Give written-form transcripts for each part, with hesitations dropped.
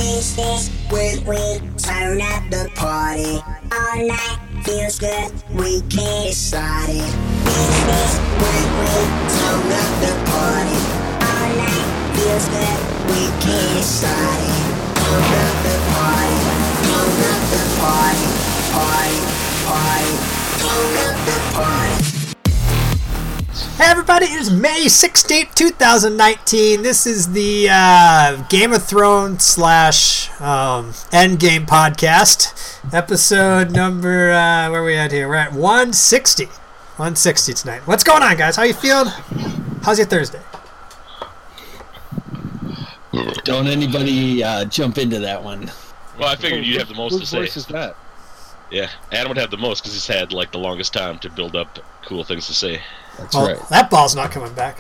Wednesdays when we turn up the party. All night feels good, we can't decide it. Wednesdays when we turn up the party. All night feels good, we can't decide it. Turn up the party, turn up the party, party, party, turn up the party. Hey everybody, it is May 16th, 2019. This is the Game of Thrones / Endgame podcast. Episode number, where are we at here? We're at 160. 160 tonight. What's going on, guys? How you feeling? How's your Thursday? Don't anybody jump into that one. Well, I figured you'd have the most to say. Whose voice is that? Yeah, Adam would have the most because he's had like the longest time to build up cool things to say. That's Well, right. that ball's not coming back.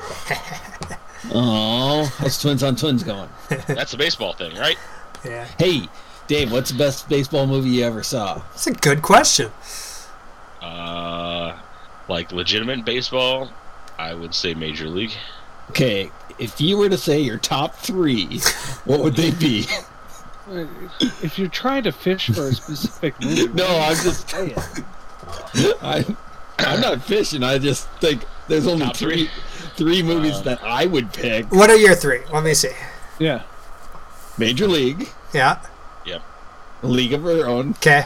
Oh, how's twins on twins going? That's a baseball thing, right? Yeah. Hey, Dave, what's the best baseball movie you ever saw? That's a good question. Like legitimate baseball, I would say Major League. Okay, if you were to say your top three, what would they be? If you're trying to fish for a specific movie, No, I'm just say it. I'm not fishing. I just think there's only Top three movies that I would pick. What are your three? Let me see. Yeah. Major League, Yeah. Yep. League of Our Own, Okay.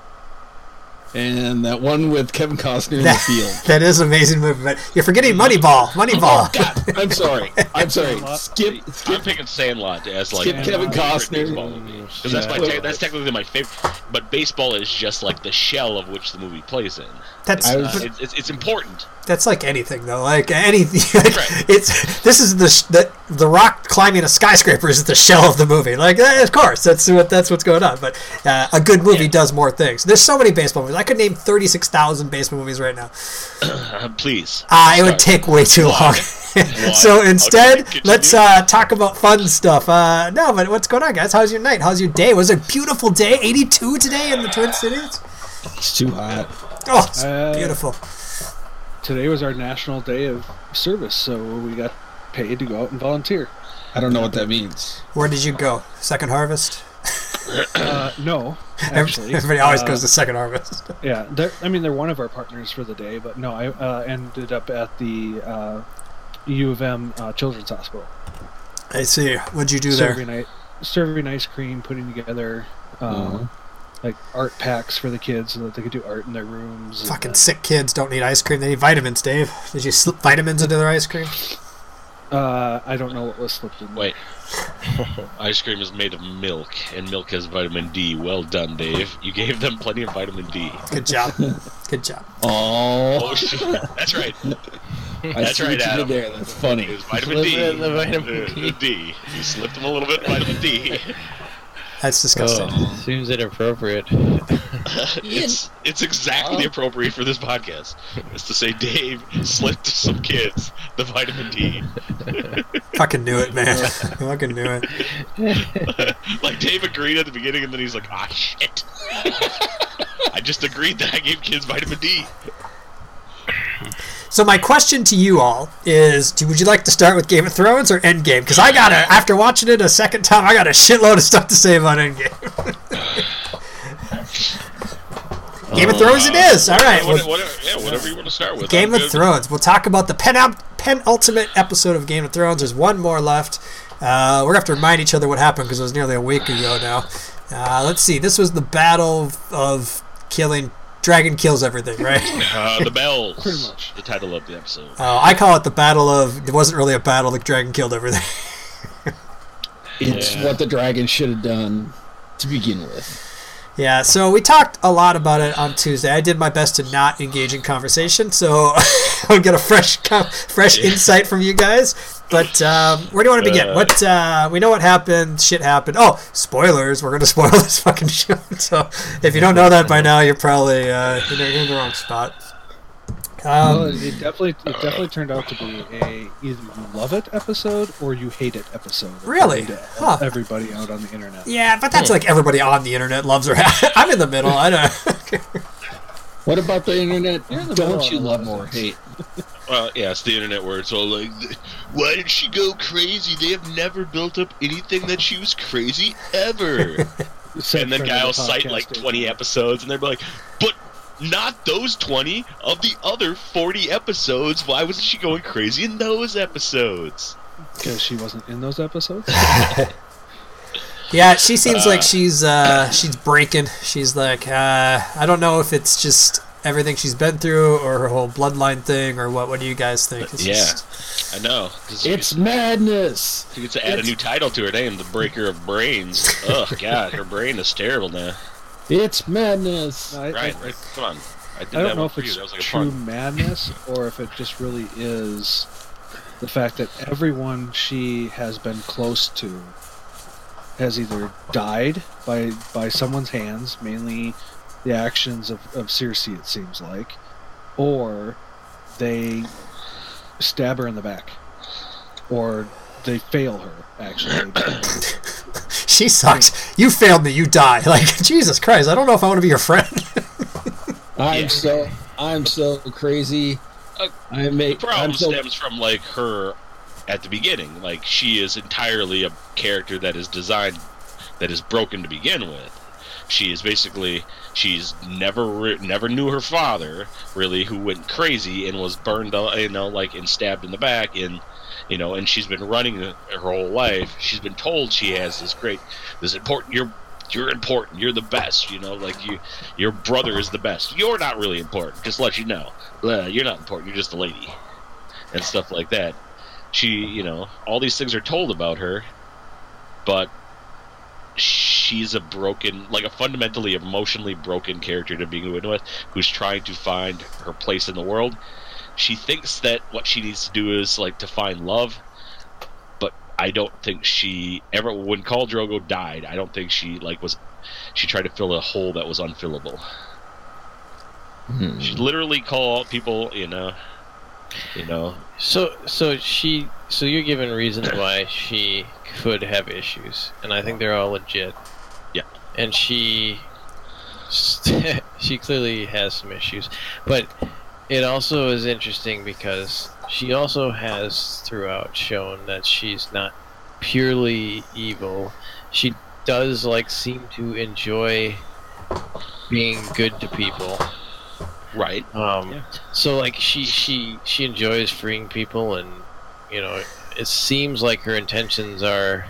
and that one with Kevin Costner in the field. That is an amazing movie, but you're forgetting Moneyball. Moneyball. Oh, God, I'm sorry. Skip. I'm picking Sandlot as like Skip Kevin Costner. because that's that's technically my favorite. But baseball is just like the shell of which the movie plays in. That's It's important. That's like anything, though. Like anything, Right. this is the Rock climbing a skyscraper is the shell of the movie. Like, of course, that's what's going on. But a good movie does more things. There's so many baseball movies. I could name 36,000 baseball movies right now. Please. It would take way too long. So instead, Okay, let's talk about fun stuff. No, but what's going on, guys? How's your night? How's your day? Was it a beautiful day? 82 today in the Twin Cities. It's too hot. Oh, it's beautiful. Today was our national day of service, so we got paid to go out and volunteer. I don't know what that means. Where did you go? Second Harvest? No, actually. Everybody always goes to Second Harvest. Yeah, they're one of our partners for the day, but no, I ended up at the U of M Children's Hospital. I see. What'd you do there? Serving ice cream, putting together like art packs for the kids so that they could do art in their rooms. Fucking sick kids don't need ice cream. They need vitamins, Dave. Did you slip vitamins into their ice cream? I don't know what was slipped in. Wait. Ice cream is made of milk, and milk has vitamin D. Well done, Dave. You gave them plenty of vitamin D. Good job. Good job. Oh shit! That's right. That's right, Adam. There. That's funny. It was vitamin D. The D. You slipped them a little bit of vitamin D. That's disgusting. Seems inappropriate. It's exactly appropriate for this podcast. It's to say Dave slipped some kids the vitamin D. Fucking knew it, man. Fucking knew it. Like Dave agreed at the beginning, and then he's like, "Ah, shit." I just agreed that I gave kids vitamin D. So my question to you all is, would you like to start with Game of Thrones or Endgame? Because after watching it a second time, I got a shitload of stuff to say about Endgame. Game of Thrones it is. All right. Whatever you want to start with. Game of Thrones. We'll talk about the penultimate episode of Game of Thrones. There's one more left. We're going to have to remind each other what happened because it was nearly a week ago now. Let's see. This was the battle of killing... Dragon kills everything, right? The Bells. Pretty much. The title of the episode. I call it the battle of... It wasn't really a battle. The dragon killed everything. It's what the dragon should have done to begin with. Yeah, so we talked a lot about it on Tuesday. I did my best to not engage in conversation, so I'll get a fresh insight from you guys. But where do you want to begin? We know what happened. Shit happened. Oh, spoilers. We're going to spoil this fucking show. So if you don't know that by now, you're probably you're in the wrong spot. Well, it definitely turned out to be either you love it episode or you hate it episode. Really? Huh. Everybody out on the internet. Yeah, but that's like everybody on the internet loves or I'm in the middle. I don't. What about the internet? You're in the Don't middle you on a love lot or of hate? Well, yeah, it's the internet where it's all like, why did she go crazy? They have never built up anything that she was crazy ever. And then guy will cite like 20 episodes, and they'll be like, but not those 20 of the other 40 episodes. Why wasn't she going crazy in those episodes? Because she wasn't in those episodes. Yeah, she seems like she's breaking. She's like, I don't know if it's just everything she's been through or her whole bloodline thing or what. What do you guys think? I know. It's madness. She gets to add a new title to her name, the Breaker of Brains. Oh God, her brain is terrible now. It's madness. Right. Come on. I don't know if it's true madness or if it just really is the fact that everyone she has been close to has either died by someone's hands, mainly the actions of Cersei, it seems like, or they stab her in the back, or they fail her, actually. She sucks. You failed me, you die. Like, Jesus Christ, I don't know if I want to be your friend. I'm so crazy. The problem stems from, like, her at the beginning. Like, she is entirely a character that is designed, that is broken to begin with. She is basically, she's never knew her father, really, who went crazy and was burned, and stabbed in the back, and she's been running her whole life. She's been told she has this important, you're important, you're the best, your brother is the best. You're not really important, just to let you know. You're not important, you're just a lady. And stuff like that. She, all these things are told about her, but she's a fundamentally emotionally broken character to begin with, who's trying to find her place in the world. She thinks that what she needs to do is to find love, but I don't think she ever, when Khal Drogo died, I don't think she she tried to fill a hole that was unfillable. She literally called people, So you're giving reasons why she could have issues, and I think they're all legit. Yeah. And she clearly has some issues, but it also is interesting because she also has throughout shown that she's not purely evil. She does seem to enjoy being good to people. Right. So she enjoys freeing people, and it seems like her intentions are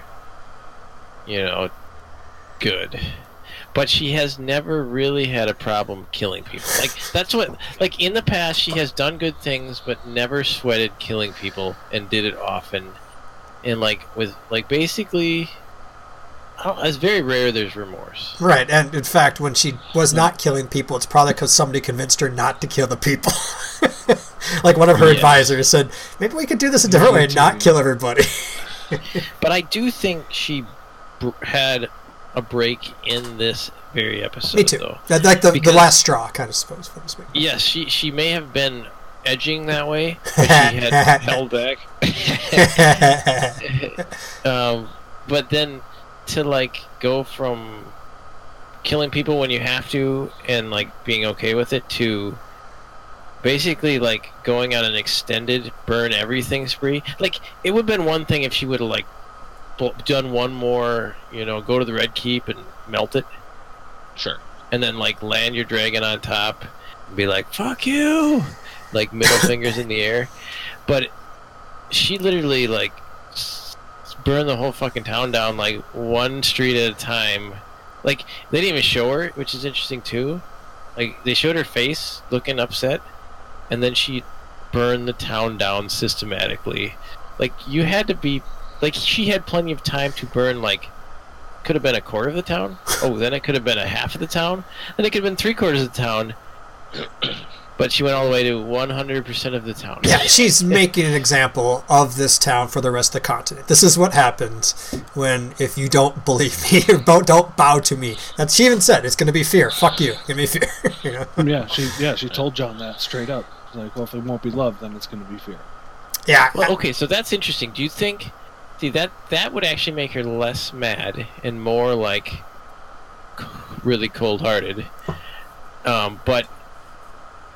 good, but she has never really had a problem killing people. That's what in the past she has done good things but never sweated killing people, and did it often, and basically it's very rare there's remorse. Right, and in fact, when she was not killing people, it's probably because somebody convinced her not to kill the people. One of her advisors said, maybe we could do this a different way and not kill everybody. But I do think she had a break in this very episode. Me too. Though. The last straw, kind of, suppose. Yes, she may have been edging that way, but she had held back. But then to go from killing people when you have to and being okay with it to basically going on an extended burn everything spree. It would have been one thing if she would have done one more, go to the Red Keep and melt it. Sure. And then land your dragon on top and be like, fuck you, middle fingers in the air. But she literally burn the whole fucking town down one street at a time. They didn't even show her, which is interesting too. They showed her face looking upset, and then she burned the town down systematically. You had to be she had plenty of time to burn could have been a quarter of the town. Oh, then it could have been a half of the town. Then it could have been 3/4 of the town. But she went all the way to 100% of the town. Yeah, she's making an example of this town for the rest of the continent. This is what happens if you don't believe me or don't bow to me. She even said it's going to be fear. Fuck you. Give me fear. Yeah, she told Jon that straight up. If it won't be love, then it's going to be fear. Yeah. Well, okay, so that's interesting. Do you think? See, that would actually make her less mad and more really cold-hearted. But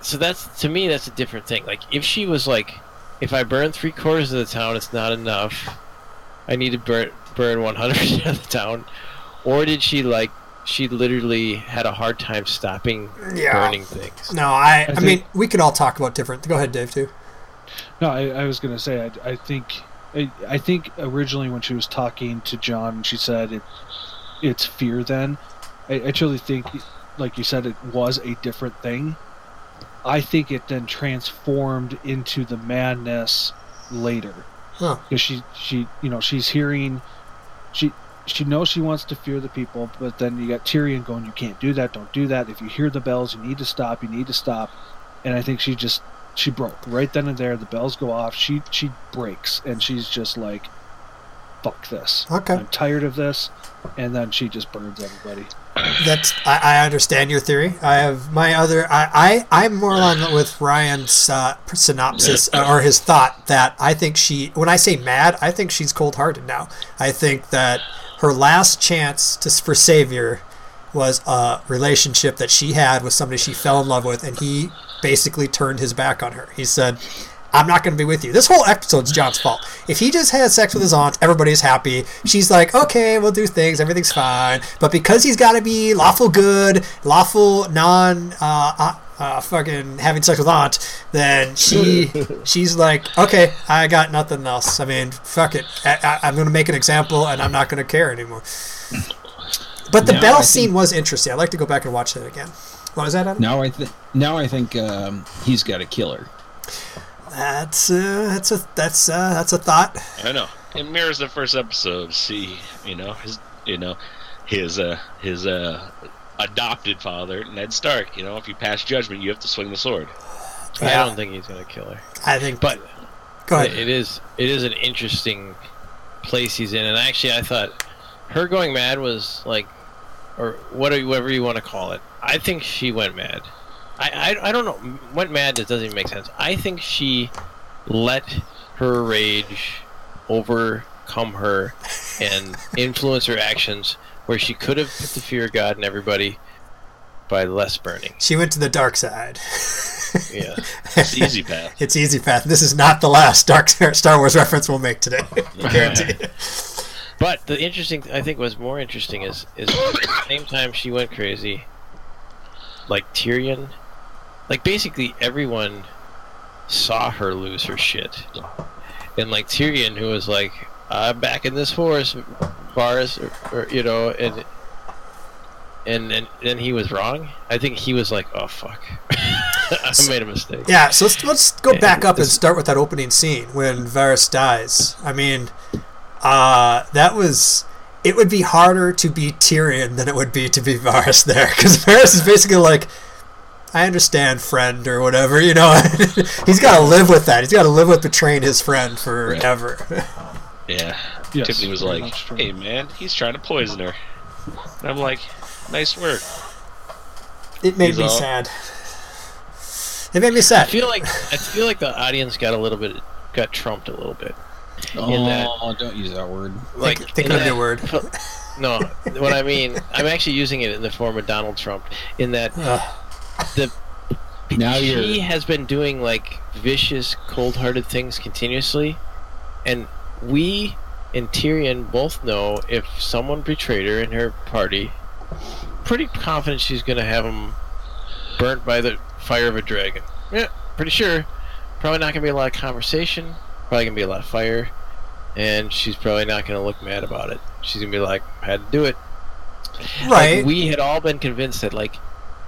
so that's, to me, that's a different thing. Like, if she was like, if I burn 3/4 of the town, it's not enough. I need to burn 100% of the town. Or did she she literally had a hard time stopping burning things? No, I mean, we could all talk about different. Go ahead, Dave, too. No, I was gonna say, I think originally when she was talking to John, she said it's fear. Then, I truly think, like you said, it was a different thing. I think it then transformed into the madness later. Because she she's hearing, she knows she wants to fear the people, but then you got Tyrion going, you can't do that, don't do that. If you hear the bells, you need to stop. And I think she broke right then and there. The bells go off. She breaks, and she's just like, fuck this. Okay. I'm tired of this. And then she just burns everybody. I understand your theory. I have my other. I'm more along with Ryan's synopsis or his thought that I think when I say mad, I think she's cold-hearted now. I think that her last chance for Savior was a relationship that she had with somebody she fell in love with, and he basically turned his back on her. He said, I'm not going to be with you. This whole episode's John's fault. If he just had sex with his aunt, everybody's happy. She's like, okay, we'll do things. Everything's fine. But because he's got to be lawful good, lawful fucking having sex with aunt, then she's like, okay, I got nothing else. I mean, fuck it. I'm going to make an example, and I'm not going to care anymore. But the bell scene was interesting. I'd like to go back and watch that again. What was that, Adam? Now I think he's got to kill her. That's a thought. I know. It mirrors the first episode. See, his adopted father, Ned Stark. If you pass judgment, you have to swing the sword. Yeah. I don't think he's gonna kill her. I think, but go ahead. It is an interesting place he's in, and actually, I thought her going mad was like, or whatever you want to call it. I think she went mad. I don't know. Went mad, that doesn't even make sense. I think she let her rage overcome her and influence her actions, where she could have put the fear of God in everybody by less burning. She went to the dark side. Yeah. It's the easy path. It's easy path. This is not the last Star Wars reference we'll make today. Guaranteed. But the interesting, I think, what's more interesting is at the same time she went crazy, like Tyrion, like basically everyone saw her lose her shit, and like Tyrion, who was like, "I'm back in this forest, Varys," and then he was wrong. I think he was like, "Oh fuck, I made a mistake." Yeah, so let's go back up and start with that opening scene when Varys dies. I mean, it would be harder to be Tyrion than it would be to be Varys there, because Varys is basically like, I understand, friend, or whatever, He's got to live with that. He's got to live with betraying his friend forever. Yeah. Yes, Tiffany was like, hey, man, he's trying to poison her. And I'm like, nice work. It made me sad. It made me sad. I feel like the audience got trumped a little bit. Don't use that word. Like, think of a new word. No, what I mean, I'm actually using it in the form of Donald Trump, in that he has been doing like vicious, cold-hearted things continuously, and we and Tyrion both know if someone betrayed her in her party, pretty confident she's going to have him burnt by the fire of a dragon. Yeah, pretty sure. Probably not going to be a lot of conversation. Probably going to be a lot of fire. And she's probably not going to look mad about it. She's going to be like, I had to do it. Right. Like, we had all been convinced that, like,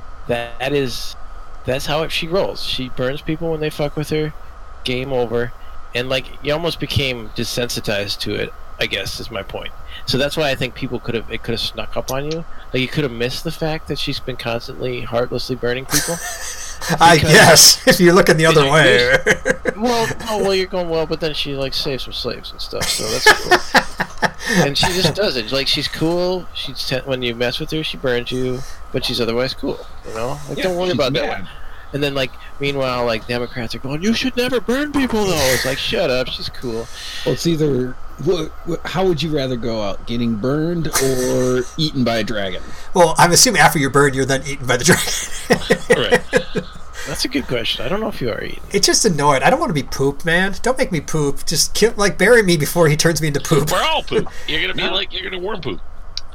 that's how she rolls. She burns people when they fuck with her. Game over. And, like, you almost became desensitized to it, I guess, is my point. So that's why I think it could have snuck up on you. Like, you could have missed the fact that she's been constantly, heartlessly burning people. I guess, if you're looking the other way. Well, you're going, well, but then she, like, saves some slaves and stuff, so that's cool. And she just does it. Like, she's cool. When you mess with her, she burns you, but she's otherwise cool, Like, don't worry about that one. And then, like, meanwhile, like, Democrats are going, you should never burn people, though. It's like, shut up, she's cool. Well, it's either... How would you rather go out? Getting burned or eaten by a dragon? Well, I'm assuming after you're burned, you're then eaten by the dragon. Right. That's a good question. I don't know if you are eating. It's just annoyed. I don't want to be poop, man. Don't make me poop. Just bury me before he turns me into poop. We're all poop. You're gonna be you're gonna worm poop.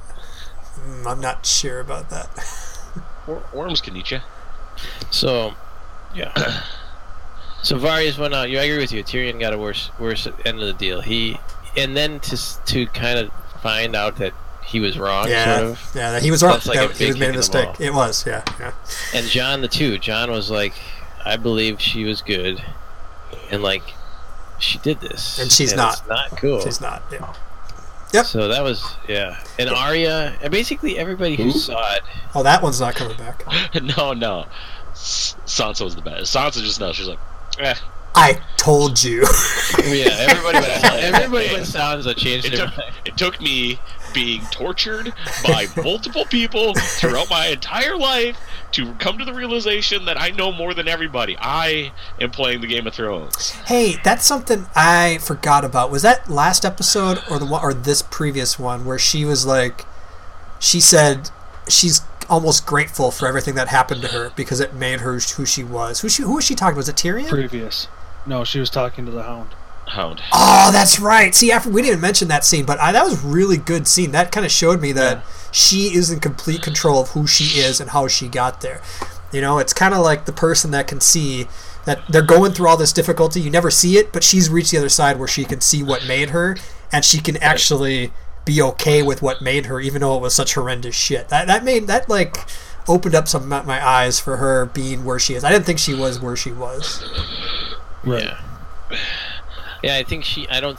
I'm not sure about that. Worms can eat you. So, yeah. So Varys went out. I agree with you. Tyrion got a worse end of the deal. And then to kind of find out that he was wrong. Yeah, sort of. Yeah, he was wrong. He was made a mistake. It was, yeah. And Jon Jon was like, I believe she was good, and she did this, and she's not. It's not cool. She's not. Yeah. Yep. So that was and Arya, and basically everybody who saw it. Oh, that one's not coming back. No. Sansa was the best. Sansa just knows. She's like, eh. I told you. Yeah, everybody but Sansa changed it took me being tortured by multiple people throughout my entire life to come to the realization that I know more than everybody. I am playing the Game of Thrones. Hey, that's something I forgot about. Was that last episode or this previous one where she was like, she said she's almost grateful for everything that happened to her because it made her who she was. Who was she talking to? Was it Tyrion? Previous. No, she was talking to the Hound. Oh, that's right. See, we didn't mention that scene, but that was a really good scene. That kind of showed me that she is in complete control of who she is and how she got there. It's kind of like the person that can see that they're going through all this difficulty. You never see it, but she's reached the other side where she can see what made her, and she can actually be okay with what made her, even though it was such horrendous shit. That opened up some of my eyes for her being where she is. I didn't think she was where she was. Right. Yeah, I don't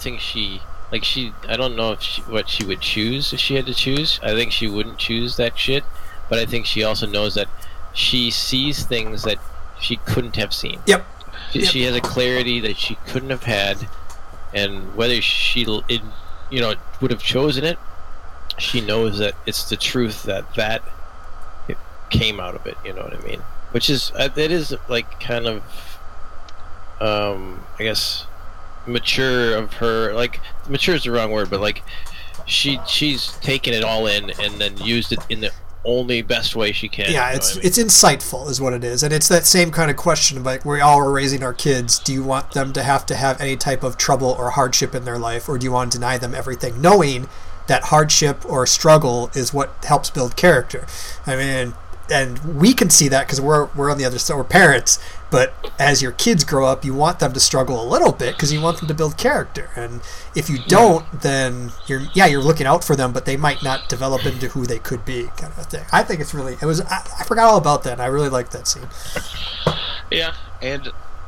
know what she would choose if she had to choose. I think she wouldn't choose that shit, but I think she also knows that she sees things that she couldn't have seen. Yep. She has a clarity that she couldn't have had, and whether she would have chosen it, she knows that it's the truth that it came out of it. You know what I mean? Which is it is kind of I guess mature of her. Mature is the wrong word, but she's taken it all in and then used it in the only best way she can. Yeah, it's insightful is what it is, and it's that same kind of question of we all are raising our kids. Do you want them to have any type of trouble or hardship in their life, or do you want to deny them everything, knowing that hardship or struggle is what helps build character? I mean, and we can see that because we're on the other side, we're parents. But as your kids grow up, you want them to struggle a little bit because you want them to build character. And if you don't, then you're looking out for them, but they might not develop into who they could be, kind of a thing. I think it's really I forgot all about that. And I really liked that scene. Yeah, and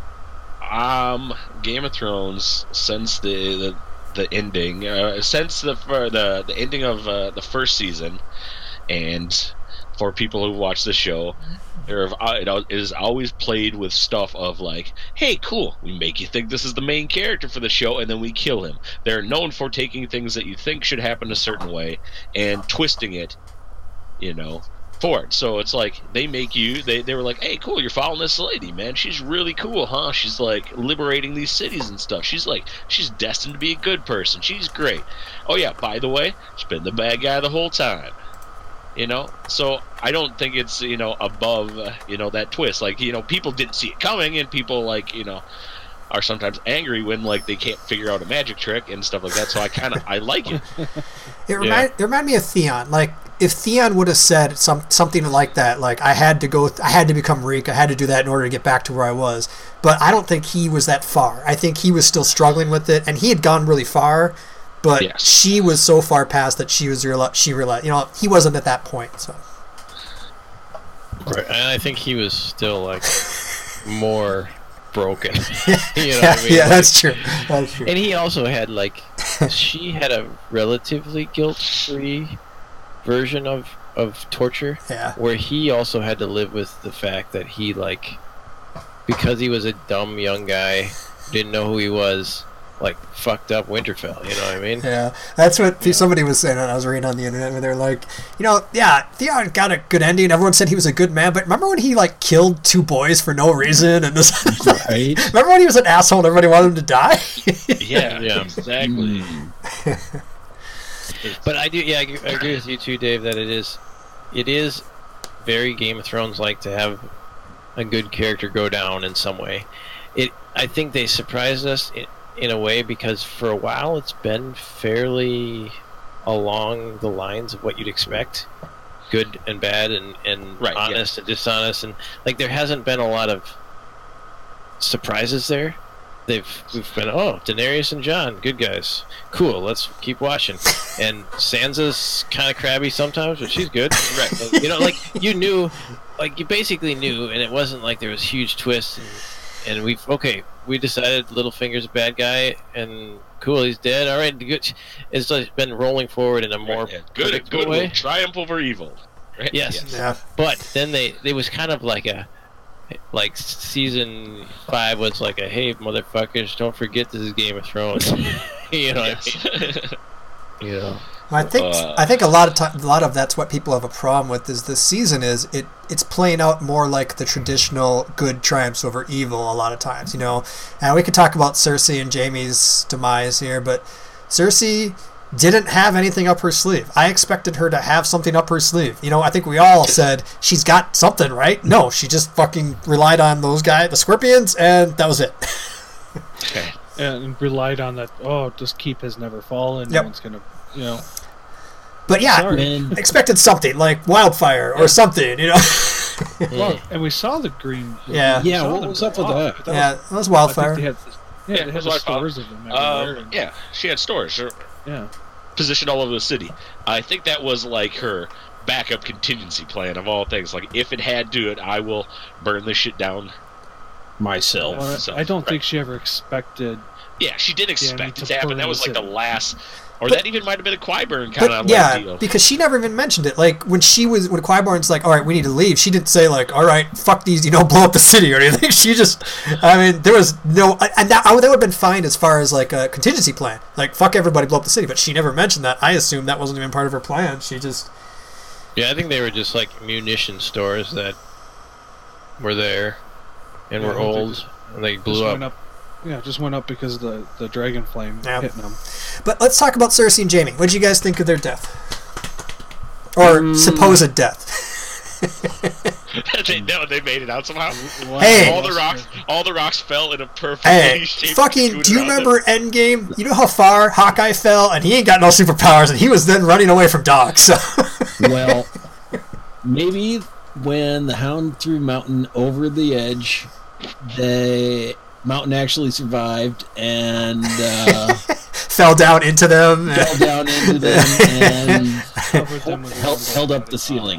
Game of Thrones, since the ending, since the ending of the first season, and for people who watch the show, it is always played with stuff of hey, cool, we make you think this is the main character for the show, and then we kill him. They're known for taking things that you think should happen a certain way and twisting it, for it. So it's they make you, they were like, hey, cool, you're following this lady, man. She's really cool, huh? She's liberating these cities and stuff. She's destined to be a good person. She's great. Oh yeah, by the way, she's been the bad guy the whole time. So I don't think it's above that twist. People didn't see it coming, and people are sometimes angry when they can't figure out a magic trick and stuff like that. So I like it. It reminded me of Theon. If Theon would have said something like that, I had to become Reek, I had to do that in order to get back to where I was. But I don't think he was that far. I think he was still struggling with it, and he had gone really far. But yes, she was so far past that she realized, he wasn't at that point. So, right, and I think he was still more broken. Yeah, that's true. That's true. And he also had she had a relatively guilt-free version of torture. Yeah. Where he also had to live with the fact that he because he was a dumb young guy, didn't know who he was. Fucked up Winterfell, you know what I mean? Yeah, that's what somebody was saying. I was reading on the internet where they're Theon got a good ending. Everyone said he was a good man, but remember when he killed 2 boys for no reason? And this, right? Remember when he was an asshole and everybody wanted him to die? yeah, exactly. But I agree with you too, Dave. That it is very Game of Thrones like to have a good character go down in some way. I think they surprised us in a way, because for a while it's been fairly along the lines of what you'd expect, good and bad, and honest and dishonest, and like there hasn't been a lot of surprises there. We've been, Daenerys and Jon, good guys, cool, let's keep watching. And Sansa's kind of crabby sometimes, but she's good, right? You know, like you basically knew, and it wasn't like there was huge twists. And we decided Littlefinger's a bad guy, and cool, he's dead. All right, good. It's like been rolling forward in a more good way. Triumph over evil. Right? Yes. Yeah. But then it was kind of like season 5 was like a, hey motherfuckers, don't forget this is Game of Thrones. You know what I mean? You know. I think a lot of that's what people have a problem with, is this season is it's playing out more like the traditional good triumphs over evil a lot of times, you know. And we could talk about Cersei and Jaime's demise here, but Cersei didn't have anything up her sleeve. I expected her to have something up her sleeve. You know, I think we all said she's got something, right? No, she just fucking relied on those guys, the Scorpions, and that was it. Okay. And relied on that, just keep has never fallen. Yep. No one's going to, you know. But yeah, expected something like wildfire or something, you know. Well, and we saw the green. Yeah. Yeah, what was up with that? Yeah, that was wildfire. They had the stores of them everywhere. Yeah, she had stores. Yeah. Positioned all over the city. I think that was like her backup contingency plan of all things. Like, if it had to it, I will burn this shit down myself. Well, I don't think she ever expected. Yeah, she did expect it to happen. That was like the last. Or that even might have been a Qyburn kind of deal. Because she never even mentioned it. Like, when Qyburn's like, all right, we need to leave, she didn't say, like, all right, fuck these, blow up the city or anything. She just, there was no, and that would have been fine as far as, like, a contingency plan. Like, fuck everybody, blow up the city. But she never mentioned that. I assumed that wasn't even part of her plan. She just... Yeah, I think they were just, like, munition stores that were there and were old, and they blew up. Yeah, just went up because of the dragon flame hitting them. But let's talk about Cersei and Jaime. What did you guys think of their death? Or supposed death? They made it out somehow. Wow. Hey, all the rocks fell in a perfectly shaped. Fucking! Do you remember Endgame? You know how far Hawkeye fell, and he ain't got no superpowers, and he was then running away from dogs. So. Well, maybe when the Hound threw Mountain over the edge, the Mountain actually survived and fell down into them and held up the ceiling.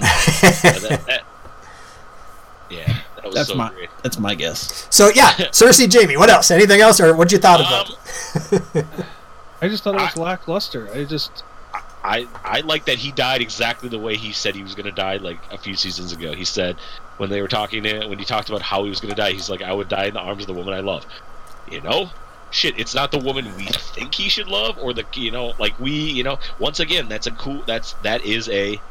That's my guess. So yeah, Cersei, Jaime. What else? Anything else, or what you thought about? I just thought it was lackluster. I like that he died exactly the way he said he was going to die, like a few seasons ago. He said when they were talking, when he talked about how he was going to die, he's like, I would die in the arms of the woman I love. Shit, it's not the woman we think he should love, or once again, that is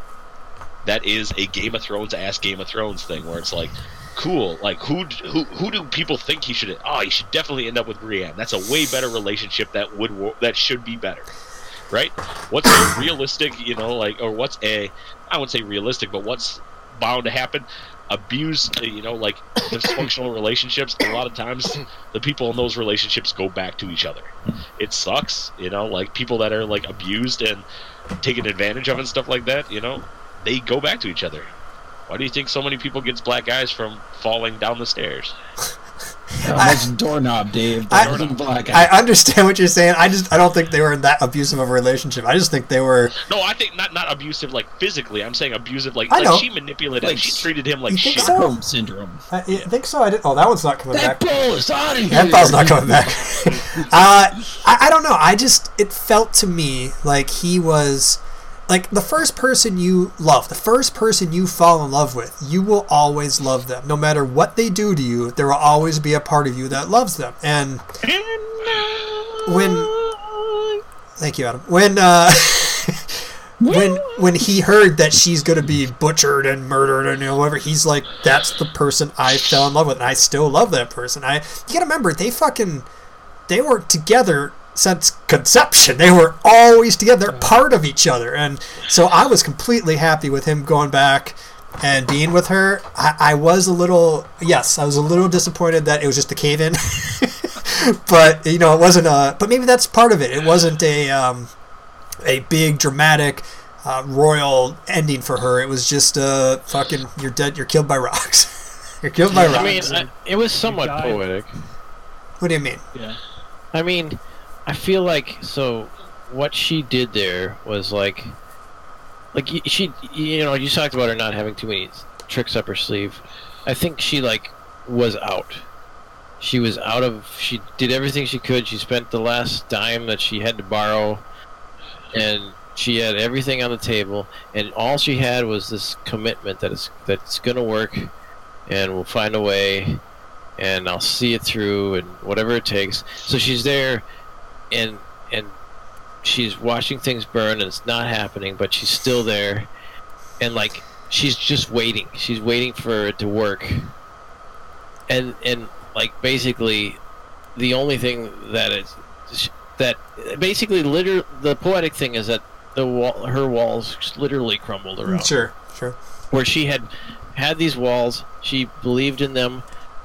a Game of Thrones ass Game of Thrones thing, where it's like, cool, like who do people think he should? He should definitely end up with Brienne. That's a way better relationship that should be better. Right? What's a realistic, or what's I wouldn't say realistic, but what's bound to happen? Abuse, like dysfunctional relationships. A lot of times, the people in those relationships go back to each other. It sucks, like people that are like abused and taken advantage of and stuff like that. They go back to each other. Why do you think so many people gets black eyes from falling down the stairs? That's doorknob, Dave. I understand what you're saying. I don't think they were in that abusive of a relationship. I just think they were. No, I think not abusive like physically. I'm saying abusive like she manipulated him. She treated him like shit. Stockholm syndrome. I think so. That one's not coming back. That ball is out of here. That ball's not coming back. I don't know. It felt to me like he was. Like, the first person you love, the first person you fall in love with, you will always love them. No matter what they do to you, there will always be a part of you that loves them. And thank you, Adam. When he heard that she's going to be butchered and murdered and whatever, he's like, that's the person I fell in love with, and I still love that person. You gotta remember, they were together since conception. They were always together. They're part of each other. And so I was completely happy with him going back and being with her, I was a little disappointed that it was just a cave-in. But it wasn't but maybe that's part of it. It wasn't a big dramatic royal ending for her. It was just fucking you're dead, you're killed by rocks. You're killed by rocks. I mean, it was somewhat poetic. What do you mean? Yeah. I mean, I feel like what she did there was like she, you talked about her not having too many tricks up her sleeve. I think she was out. She was out of. She did everything she could. She spent the last dime that she had to borrow, and she had everything on the table. And all she had was this commitment that's gonna work, and we'll find a way, and I'll see it through, and whatever it takes. So she's there, and she's watching things burn, and it's not happening, but she's still there, and she's just waiting. She's waiting for it to work, and basically, the only thing that basically the poetic thing is that her walls literally crumbled around. Sure. Where she had these walls, she believed in them.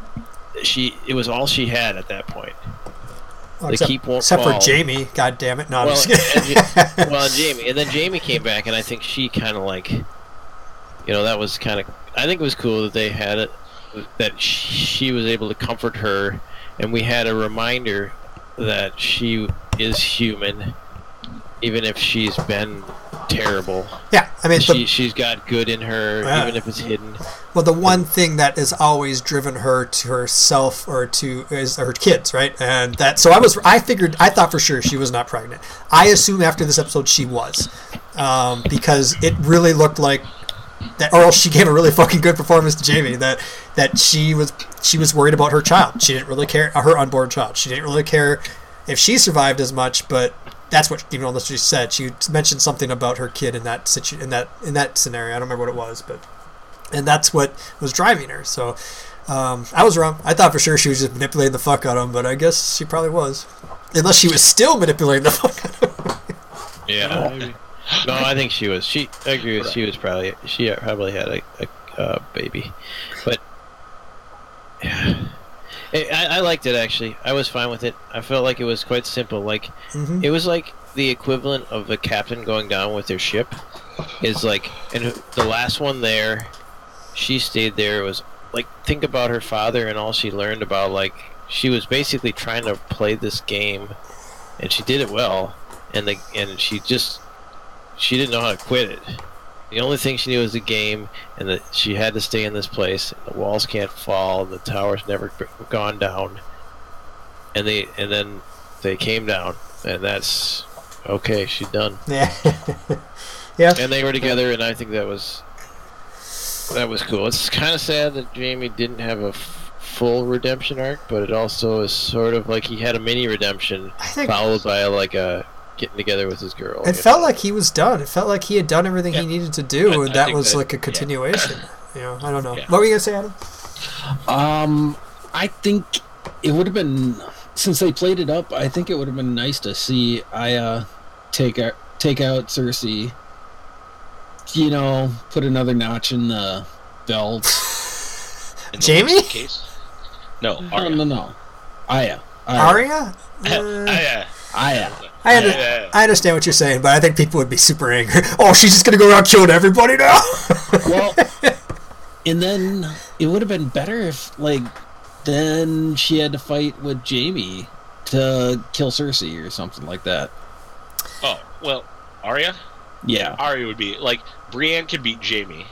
It was all she had at that point. Well, except for Jamie, god damn it! No, I'm just kidding. And Jamie, and then Jamie came back, and I think she kind of that was kind of. I think it was cool that they had it. That she was able to comfort her, and we had a reminder that she is human, even if she's been terrible. Yeah, I mean, she's got good in her, even if it's hidden. Well, the one thing that has always driven her to herself is her kids, right? And that. So I thought for sure she was not pregnant. I assume after this episode she was, because it really looked like. That, or else she gave a really fucking good performance to Jamie. That she was worried about her child. She didn't really care, her unborn child. She didn't really care if she survived as much. But that's what she said. She mentioned something about her kid in that scenario. I don't remember what it was, and that's what was driving her. So I was wrong. I thought for sure she was just manipulating the fuck out of him, but I guess she probably was, unless she was still manipulating the fuck out of him. Yeah. Maybe. No, I think she was. I agree with. She probably had a baby, but yeah, I liked it actually. I was fine with it. I felt like it was quite simple. It was like the equivalent of a captain going down with their ship. And the last one there, she stayed there. It was think about her father and all she learned about. She was basically trying to play this game, and she did it well. And she didn't know how to quit it. The only thing she knew was the game, and that she had to stay in this place. The walls can't fall, and the tower's never gone down. And then they came down, and that's okay. She's done. Yeah, yeah. And they were together, and I think that was cool. It's kind of sad that Jamie didn't have a full redemption arc, but it also is sort of like he had a mini redemption, followed by a getting together with his girl. It felt like he was done. It felt like he had done everything he needed to do, and that was a continuation. Yeah. I don't know. Yeah. What were you gonna say, Adam? I think it would have been, since they played it up, I think it would have been nice to see Aya take out Cersei. Put another notch in the belt. Jamie? No, Arya. No. Aya. Arya? Aya. I understand what you're saying, but I think people would be super angry. Oh, she's just gonna go around killing everybody now. Well, and then it would have been better if, then she had to fight with Jamie to kill Cersei or something like that. Oh well, Arya. Yeah, Arya would be Brienne can beat Jamie,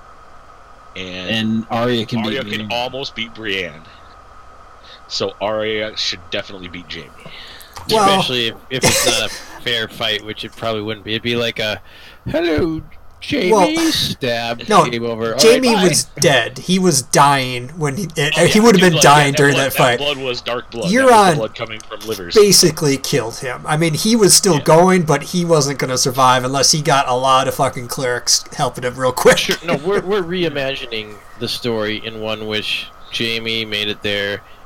and Arya can almost beat Brienne. So Arya should definitely beat Jamie. Well, especially if it's not a fair fight, which it probably wouldn't be. It'd be like a hello, Jamie, stab. No, game over. Jamie was dead. He was dying when he would have been dying during that fight. Blood was dark blood. Euron blood coming from livers. Basically killed him. I mean, he was still going, but he wasn't going to survive unless he got a lot of fucking clerics helping him real quick. Sure, no, we're reimagining the story in one which Jamie made it there,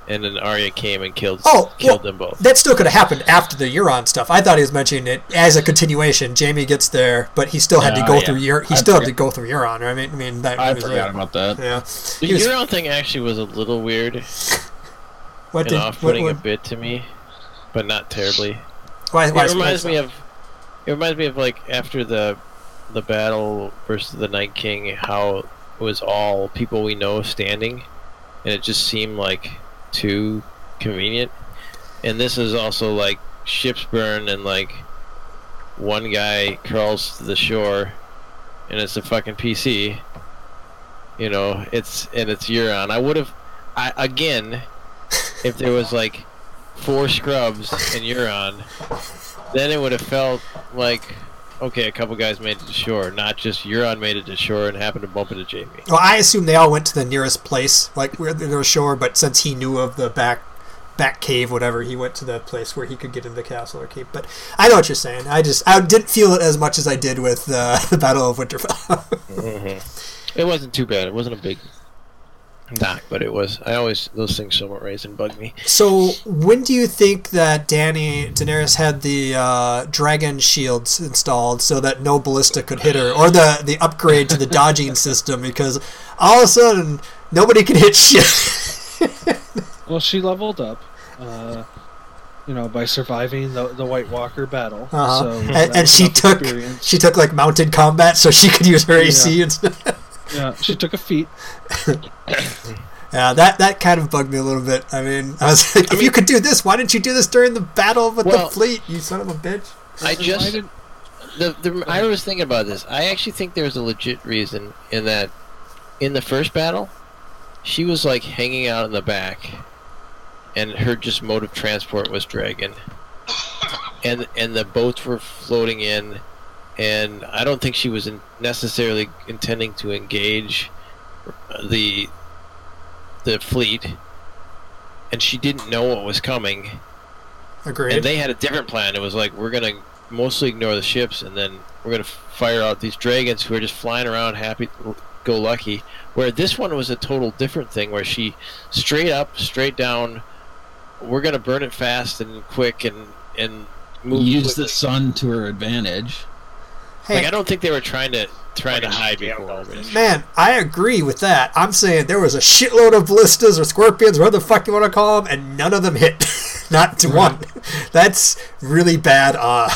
and then Arya came and killed them both. That still could have happened after the Euron stuff. I thought he was mentioning it as a continuation. Jaime gets there, but he still had to go through Euron. I mean, I forgot about that. Yeah, the Euron thing actually was a little weird. Off-putting a bit to me, but not terribly. It reminds me of like after the battle versus the Night King, how it was all people we know standing, and it just seemed like too convenient. And this is also like ships burn and like one guy crawls to the shore and it's a fucking PC. You know, it's Euron. Again, if there was like 4 scrubs and Euron, then it would have felt like, okay, a couple guys made it to shore, not just Euron made it to shore and happened to bump into Jaime. Well, I assume they all went to the nearest place, like where there was shore, but since he knew of the back cave, whatever, he went to the place where he could get into the castle or keep. But I know what you're saying. I didn't feel it as much as I did with the Battle of Winterfell. It wasn't too bad. It wasn't a big knock, but it was. Those things somewhat raise and bug me. So when do you think that Daenerys had the dragon shields installed so that no ballista could hit her, or the upgrade to the dodging system, because all of a sudden nobody can hit shit? Well, she leveled up, by surviving the White Walker battle. So and she took like mounted combat so she could use her AC instead. Yeah, she took a feat. Yeah, that kind of bugged me a little bit. I mean, I was like, if you could do this, why didn't you do this during the battle with the fleet, you son of a bitch? I was thinking about this. I actually think there's a legit reason in that in the first battle, she was like hanging out in the back, and her just mode of transport was dragon, and the boats were floating in. And I don't think she was necessarily intending to engage the fleet, and she didn't know what was coming. Agreed. And they had a different plan. It was like, we're going to mostly ignore the ships, and then we're going to fire out these dragons who are just flying around happy-go-lucky. Where this one was a total different thing, where she straight up, straight down, we're going to burn it fast and quick and move. Use the sun to her advantage. Hey, I don't think they were trying to hide before. Man, I agree with that. I'm saying there was a shitload of ballistas or scorpions, whatever the fuck you want to call them, and none of them hit. Not to one. That's really bad.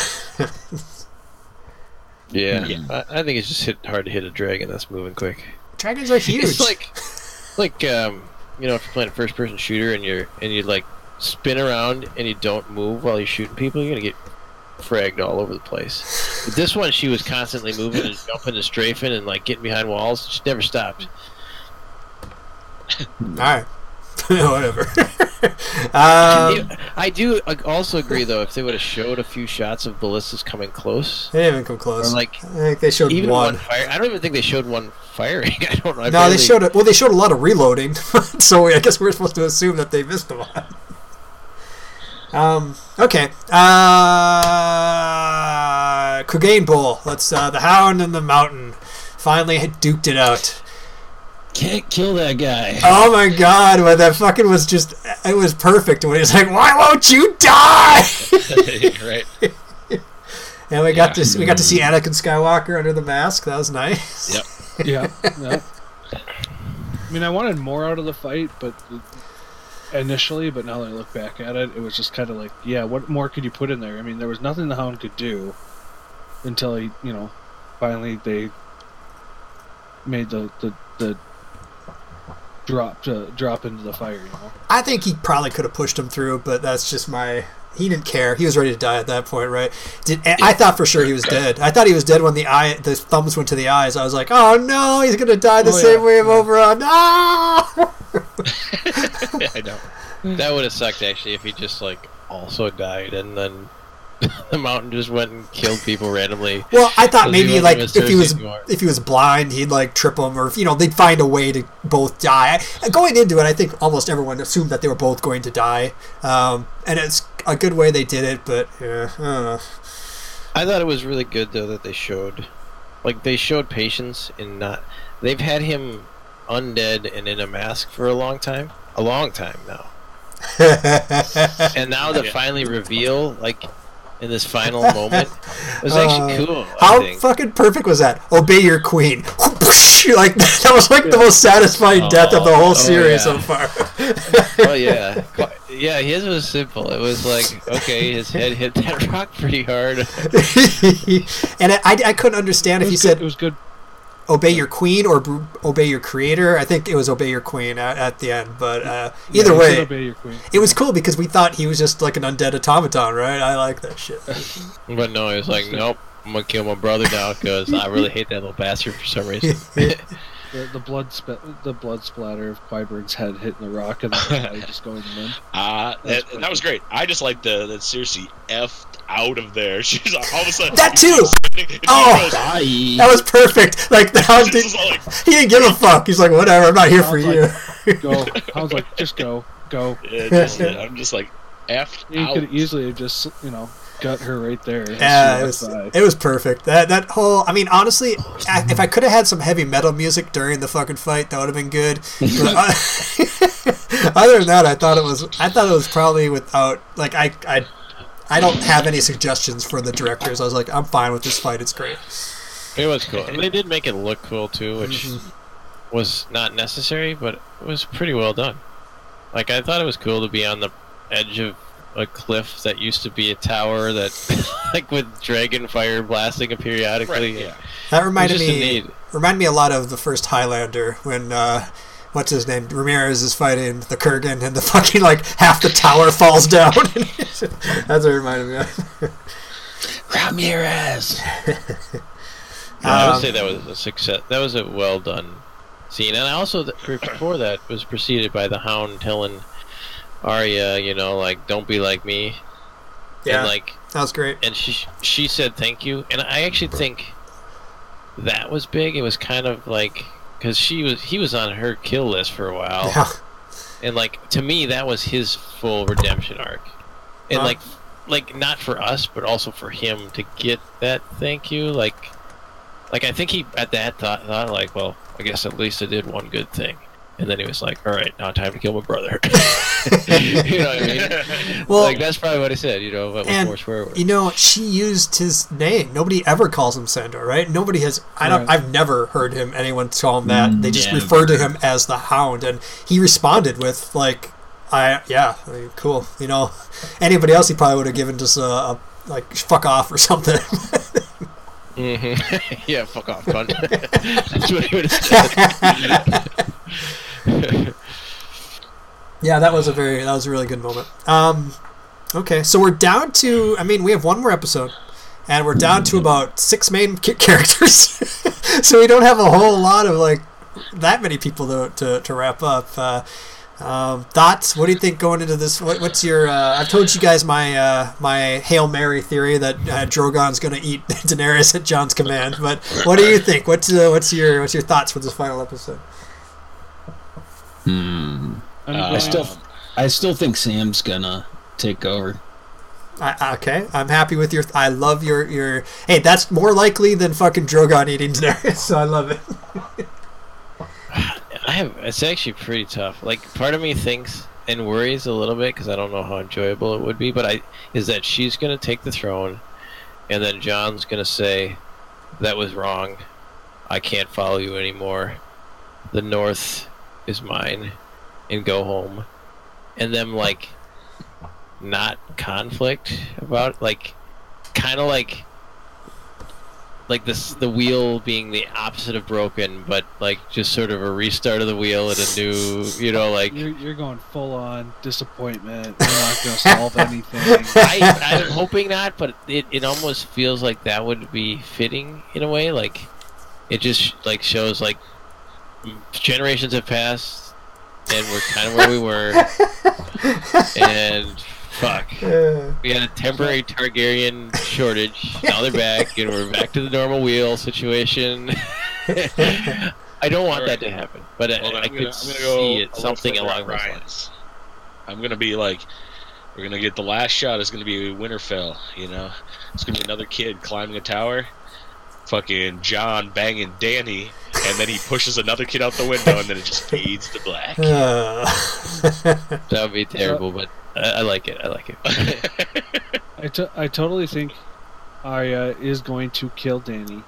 Yeah. I think it's just hard to hit a dragon that's moving quick. Dragons are huge. It's like if you're playing a first-person shooter and you like spin around and you don't move while you're shooting people, you're gonna get fragged all over the place. But this one, she was constantly moving and jumping and strafing and like getting behind walls. She never stopped. Alright. Whatever. I do also agree, though, if they would have showed a few shots of ballistas coming close. They didn't even come close. Or I think they showed even one. fire. I don't even think they showed one firing. I don't know. They showed a lot of reloading. So I guess we're supposed to assume that they missed a lot. Okay. Clegane Bowl. Let's the Hound and the Mountain finally had duked it out. Can't kill that guy. Oh my god, when that fucking was just, it was perfect when he was like, why won't you die? Right. And we got to see Anakin Skywalker under the mask. That was nice. Yep. Yeah. I mean, I wanted more out of the fight, but initially, but now that I look back at it, it was just kind of like, yeah, what more could you put in there? I mean, there was nothing the Hound could do until he, finally they made the drop into the fire. I think he probably could have pushed him through, but that's just he didn't care. He was ready to die at that point, right? I thought for sure he was dead. I thought he was dead when the thumbs went to the eyes. I was like, oh no, he's gonna die the same way of Oberon. No. I know. That would have sucked actually if he just also died and then the Mountain just went and killed people randomly. Well, I thought maybe if he was blind, he'd trip them, or they'd find a way to both die. Going into it, I think almost everyone assumed that they were both going to die, and it's a good way they did it. But yeah, I don't know. I thought it was really good though that they showed patience in not. They've had him undead and in a mask for a long time now. And now the finally reveal, like in this final moment, was actually cool. How fucking perfect was that? Obey your queen. Like that was like the most satisfying death of the whole series so far. Oh yeah, yeah. His was simple. It was like, okay, his head hit that rock pretty hard. And I couldn't understand if he said it was good. Obey your queen or obey your creator. I think it was obey your queen at the end, but either way, obey your queen. It was cool because we thought he was just like an undead automaton, right? I like that shit. But no, he was like, nope, I'm gonna kill my brother now because I really hate that little bastard for some reason. The blood splatter of Qyburne's head hitting the rock and the just going limp. That was great. I just like that Cersei effed out of there. She's like, all of a sudden that too. That was perfect. Like the Hound he didn't give a fuck. He's like, whatever. I'm not here for you. Go. Hound's like, just go. Yeah, I'm just like effed you out. You could easily have just gut her right there. Yeah, it was perfect. That whole, I mean, honestly, if I could have had some heavy metal music during the fucking fight, that would have been good. But, other than that, I thought it was probably without, like, I don't have any suggestions for the directors. I was like, I'm fine with this fight. It's great. It was cool. And they did make it look cool too, which was not necessary, but it was pretty well done. Like, I thought it was cool to be on the edge of a cliff that used to be a tower that, like, with dragon fire blasting it periodically. Right, yeah. That reminded me a lot of the first Highlander when what's his name, Ramirez is fighting the Kurgan and the fucking like half the tower falls down. That's what it reminded me of. Ramirez. I would say that was a success. That was a well done scene, and also before that was preceded by the Hound telling Arya, you know, like, don't be like me. Yeah, and, like, that was great. And she said thank you, and I actually think that was big. It was kind of like, because he was on her kill list for a while, yeah. And like, to me that was his full redemption arc, and like not for us, but also for him to get that thank you. Like I think he at that thought like, well, I guess at least I did one good thing. And then he was like, all right, now time to kill my brother. You know what I mean? Well, like, that's probably what he said, you know, but with more swear words. You know, she used his name. Nobody ever calls him Sandor, right? Nobody has. I've never heard anyone call him that. They just refer to him as the Hound, and he responded with like, cool. You know, anybody else he probably would have given just a like fuck off or something. Mm-hmm. Yeah, fuck off, cunt. That's what he would have said. Yeah, that was a really good moment. Okay, so we're down to, I mean, we have one more episode, and we're down to about 6 main characters. So we don't have a whole lot of like that many people to wrap up. Thoughts? What do you think going into this? What's your? I've told you guys my Hail Mary theory that Drogon's going to eat Daenerys at Jon's command. But what do you think? What's your thoughts for this final episode? I still think Sam's gonna take over. Okay, I'm happy with your. I love your. Hey, that's more likely than fucking Drogon eating Daenerys. So I love it. It's actually pretty tough. Like, part of me thinks and worries a little bit because I don't know how enjoyable it would be. But is that she's gonna take the throne, and then Jon's gonna say, "That was wrong. I can't follow you anymore. The North is mine," and go home, and them like not conflict about like kind of like this, the wheel being the opposite of broken, but like just sort of a restart of the wheel at a new, you know, like you're going full on disappointment. You're not going to solve anything. I'm hoping not, but it almost feels like that would be fitting in a way. Like it just like shows like generations have passed and we're kind of where we were, and fuck, we had a temporary Targaryen shortage. Now they're back, and we're back to the normal wheel situation. I don't want that to happen, but I could see it something along those lines. I'm gonna be like, we're gonna get the last shot is gonna be Winterfell. You know, it's gonna be another kid climbing a tower. Fucking Jon banging Dany, and then he pushes another kid out the window, and then it just fades to black. That would be terrible, but I like it. I like it. I totally think Arya is going to kill Dany.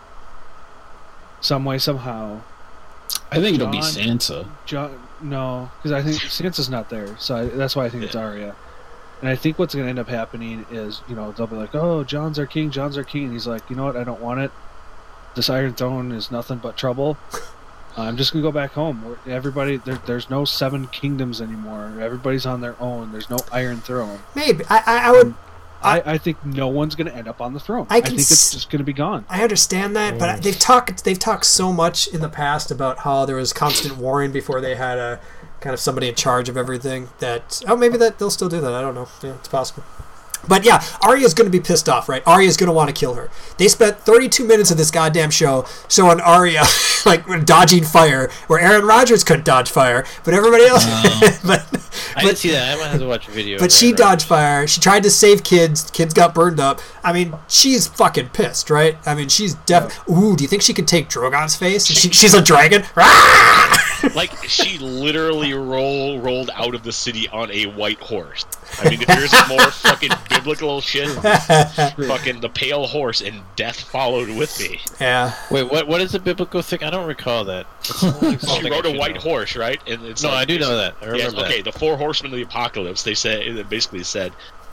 Some way, somehow. I think it'll be Sansa. No, because I think Sansa's not there, so that's why I think it's Arya. And I think what's going to end up happening is, they'll be like, "Oh, Jon's our king, and he's like, "You know what? I don't want it. This Iron Throne is nothing but trouble. I'm just going to go back home. Everybody, there's no 7 kingdoms anymore. Everybody's on their own. There's no Iron Throne." Maybe I would. I think no one's going to end up on the throne. I think it's just going to be gone. I understand that, but they've talked so much in the past about how there was constant warring before they had a kind of somebody in charge of everything. That maybe that they'll still do that. I don't know. Yeah, it's possible. But yeah, Arya's going to be pissed off, right? Arya's going to want to kill her. They spent 32 minutes of this goddamn show showing Arya like dodging fire, where Aaron Rodgers couldn't dodge fire, but everybody else. I didn't see that. I might have to watch a video. But she dodged fire. She tried to save kids. Kids got burned up. I mean, she's fucking pissed, right? I mean, she's Ooh, do you think she could take Drogon's face? She's a dragon. Like, she literally rolled out of the city on a white horse. I mean, if there's more fucking biblical shit, fucking the pale horse and death followed with me. Yeah. Wait, what is the biblical thing? I don't recall that. She rode a white horse, right? And it's I do know that. I remember that. Okay, the 4 horsemen of the apocalypse, it basically said,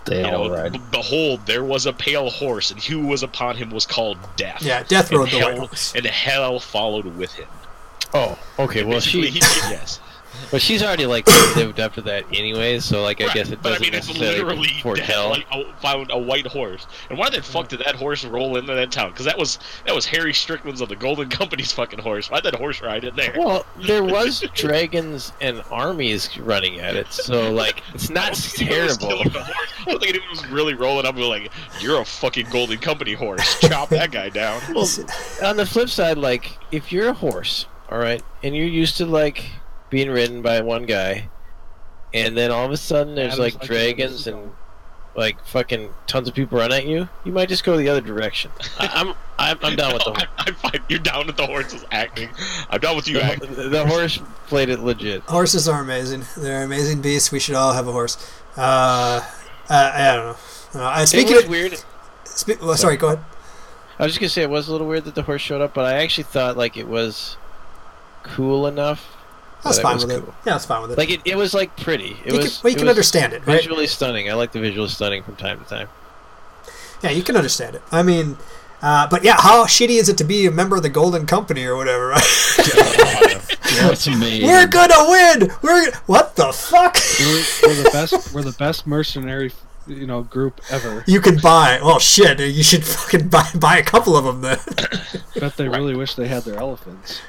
behold, there was a pale horse, and he who was upon him was called Death. Yeah, Death rode the white horse. And hell followed with him. Oh, okay. Well, yes. But she's already lived up to that anyway, so I guess it doesn't but I mean, it's literally foretell. Found a white horse, and why the fuck did that horse roll into that town? Because that was Harry Strickland's of the Golden Company's fucking horse. Why'd that horse ride in there? Well, there was dragons and armies running at it, so it's not terrible. I don't think anyone was really rolling up and like, "You're a fucking Golden Company horse. Chop that guy down." Well, on the flip side, if you're a horse, all right, and you're used to being ridden by one guy, and then all of a sudden there's dragons and fucking tons of people run at you, you might just go the other direction. I'm down with the horse. I'm fine. You're down with the horse's acting. I'm down with you acting. The horse played it legit. Horses are amazing. They're amazing beasts. We should all have a horse. I don't know. Speaking of weird. Sorry, go ahead. I was just gonna say it was a little weird that the horse showed up, but I actually thought it was cool enough. I was fine with it. Yeah, I was fine with it. It was pretty. You can understand it, right? Visually stunning. I like the visual stunning from time to time. Yeah, you can understand it. I mean, but yeah, how shitty is it to be a member of the Golden Company or whatever, right? That's amazing. We're gonna win. What the fuck? We're the best mercenary, group ever. You can buy. Oh shit! You should fucking buy a couple of them then. Bet they really wish they had their elephants.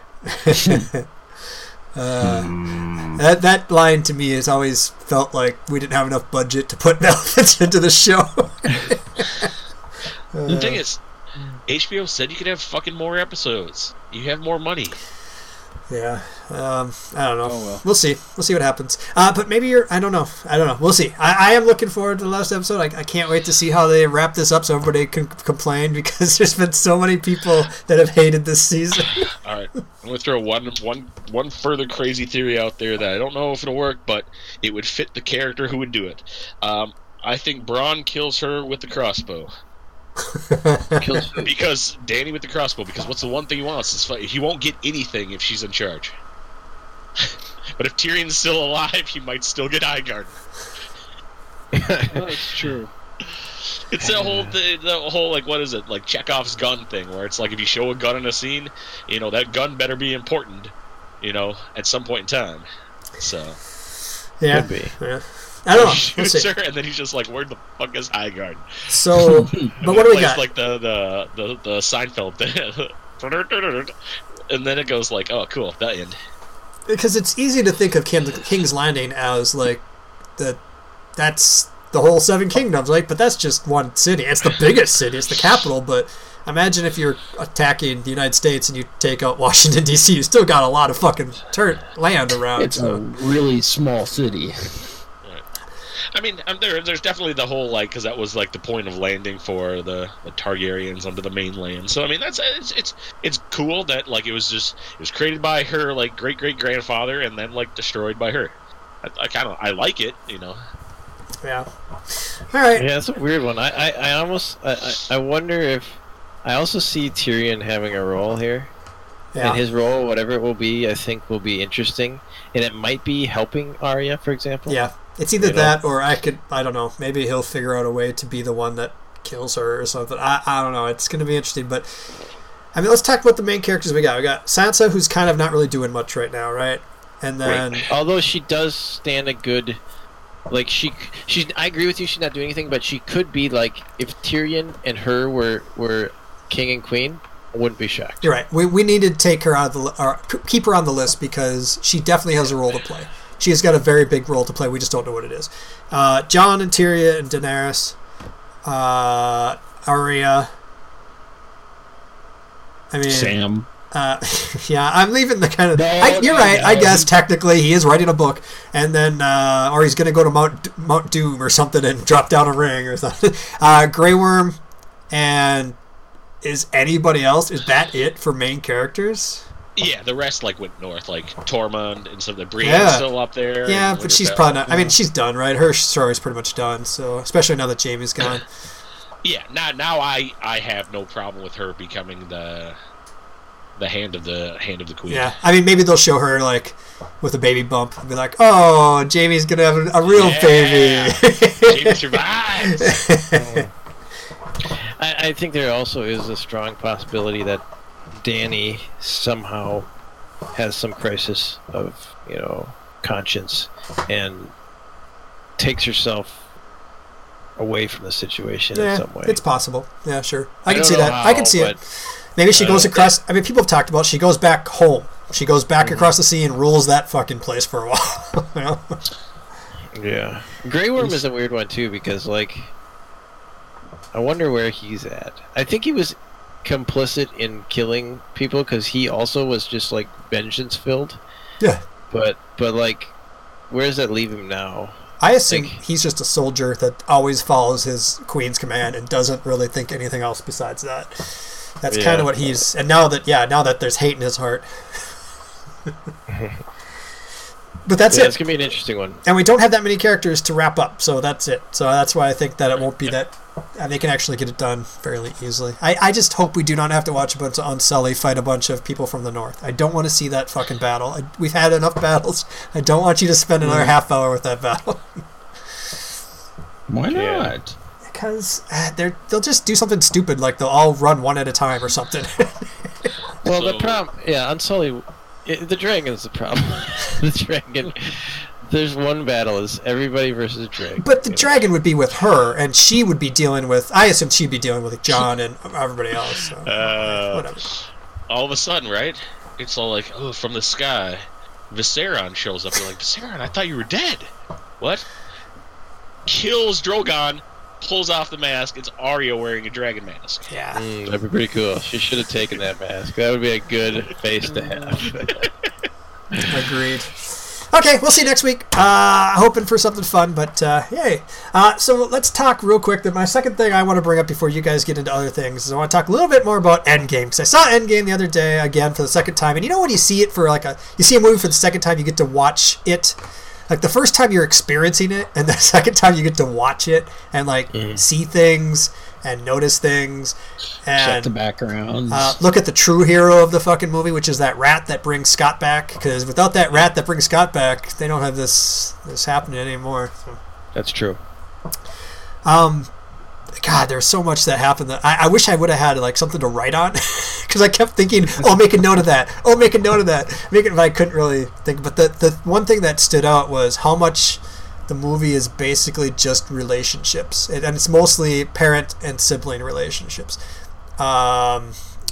That line to me has always felt like we didn't have enough budget to put elephants into the show. The thing is, HBO said you could have fucking more episodes. You have more money. Yeah, I don't know. Oh, well. We'll see what happens. But maybe I don't know. We'll see. I am looking forward to the last episode. I can't wait to see how they wrap this up so everybody can complain, because there's been so many people that have hated this season. All right, I'm going to throw one further crazy theory out there that I don't know if it'll work, but it would fit the character who would do it. I think Bronn kills her with the crossbow. Because Dany with the crossbow, because what's the one thing he wants? He won't get anything if she's in charge. But if Tyrion's still alive, he might still get Highgarden. That's true. It's the whole what is it, Chekhov's gun thing, where it's if you show a gun in a scene, that gun better be important, at some point in time. So yeah, could be. Yeah. I don't know. Shoots her, and then he's just where the fuck is Highgarden? So, but what do we got? The Seinfeld thing. And then it goes oh, cool, that end. Because it's easy to think of King's Landing as that's the whole 7 kingdoms, but that's just one city. It's the biggest city. It's the capital. But imagine if you're attacking the United States and you take out Washington D.C. You still got a lot of fucking land around. It's a really small city. I mean, there's definitely the whole like, because that was like the point of landing for the Targaryens under the mainland. So I mean, it's cool that like it was created by her like great grandfather and then like destroyed by her. I like it, you know. Yeah. All right. Yeah, it's a weird one. I wonder if I also see Tyrion having a role here. Yeah. And his role, whatever it will be, I think will be interesting. And it might be helping Arya, for example. Yeah. It's either that or I don't know, maybe he'll figure out a way to be the one that kills her or something. I don't know. It's going to be interesting. But, I mean, let's talk about the main characters we got. We got Sansa, who's kind of not really doing much right now, right? And then... Right. Although she does stand a good... Like, I agree with you, she's not doing anything, but she could be, like, if Tyrion and her were king and queen, I wouldn't be shocked. You're right. We need to take her out of or keep her on the list because she definitely has a role to play. She has got a very big role to play. We just don't know what it is. Jon and Tyrion and Daenerys, Arya. I mean, Sam. Yeah, I'm leaving the kind of. You're right. I guess technically he is writing a book, and then or he's going to go to Mount Doom or something and drop down a ring or something. Grey Worm and. Is anybody else? Is that it for main characters? Yeah, the rest like went north, like Tormund and some of the Brienne's still up there. Yeah, but she's probably not. I mean, she's done, right? Her story's pretty much done. So, especially now that Jaime's gone. Yeah, now I have no problem with her becoming the hand of the queen. Yeah, I mean, maybe they'll show her like with a baby bump and be like, "Oh, Jaime's gonna have a real baby." Jaime survives. I think there also is a strong possibility that Dany somehow has some crisis of, conscience and takes herself away from the situation in some way. It's possible. Yeah, sure. I can see that. How, I can see it. Maybe she goes across... I mean, people have talked about she goes back home. She goes back across the sea and rules that fucking place for a while. Yeah. Grey Worm is a weird one, too, because, like... I wonder where he's at. I think he was complicit in killing people because he also was just like vengeance filled. Yeah. But like, where does that leave him now? I assume he's just a soldier that always follows his queen's command and doesn't really think anything else besides that. That's kind of what he's. And now that there's hate in his heart. But that's it. It's going to be an interesting one. And we don't have that many characters to wrap up, so that's it. So that's why I think that it won't be that... they can actually get it done fairly easily. I just hope we do not have to watch a bunch of Unsullied fight a bunch of people from the north. I don't want to see that fucking battle. We've had enough battles. I don't want you to spend another half hour with that battle. Why not? Because they'll just do something stupid, like they'll all run one at a time or something. Well, the problem... Yeah, Unsullied... the dragon's the problem. The dragon... There's one battle, is everybody versus a dragon. But the dragon would be with her, and she would be dealing with... I assume she'd be dealing with Jon and everybody else. So, whatever. All of a sudden, right? It's all like, oh, from the sky. Viserion shows up. You're like, Viserion, I thought you were dead. What? Kills Drogon, pulls off the mask. It's Arya wearing a dragon mask. Yeah. That'd be pretty cool. She should have taken that mask. That would be a good face to have. Agreed. Okay, we'll see you next week. Hoping for something fun, but yay. So let's talk real quick. My second thing I want to bring up before you guys get into other things is I want to talk a little bit more about Endgame, because I saw Endgame the other day again for the second time, and you know when you see it for you see a movie for the second time, you get to watch it. Like the first time you're experiencing it, and the second time you get to watch it and see things and notice things and check the backgrounds. Look at the true hero of the fucking movie, which is that rat that brings Scott back. Because without that rat that brings Scott back, they don't have this happening anymore. So. That's true. God, there's so much that happened that I wish I would have had something to write on, because I kept thinking, "Oh, make a note of that. Oh, make a note of that." But I couldn't really think. But the one thing that stood out was how much the movie is basically just relationships, and it's mostly parent and sibling relationships. So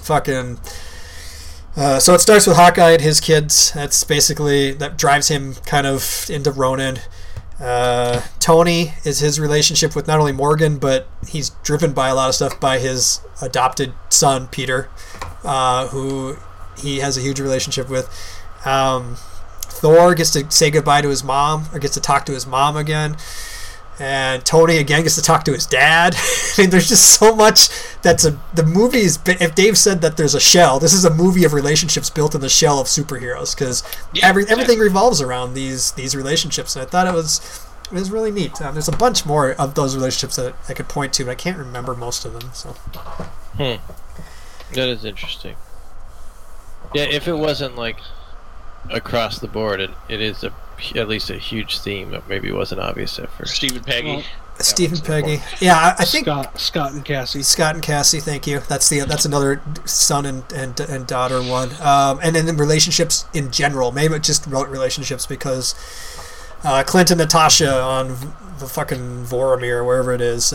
it starts with Hawkeye and his kids. That drives him kind of into Ronin. Tony is his relationship with not only Morgan, but he's driven by a lot of stuff by his adopted son Peter, who he has a huge relationship with. Thor gets to say goodbye to his mom, or gets to talk to his mom again. And Tony again gets to talk to his dad. I mean, there's just so much the movie's. If Dave said that there's a shell, this is a movie of relationships built in the shell of superheroes, because everything revolves around these relationships. And I thought it was really neat. There's a bunch more of those relationships that I could point to, but I can't remember most of them. So, that is interesting. Yeah, if it wasn't like across the board, it is at least a huge theme that maybe wasn't obvious at first. Stephen Peggy. Stephen Peggy. Yeah, I think Scott and Cassie. Scott and Cassie, thank you. That's another son and daughter one. And then the relationships in general. Maybe it just wrote relationships because Clint and Natasha on the fucking Voromir, wherever it is.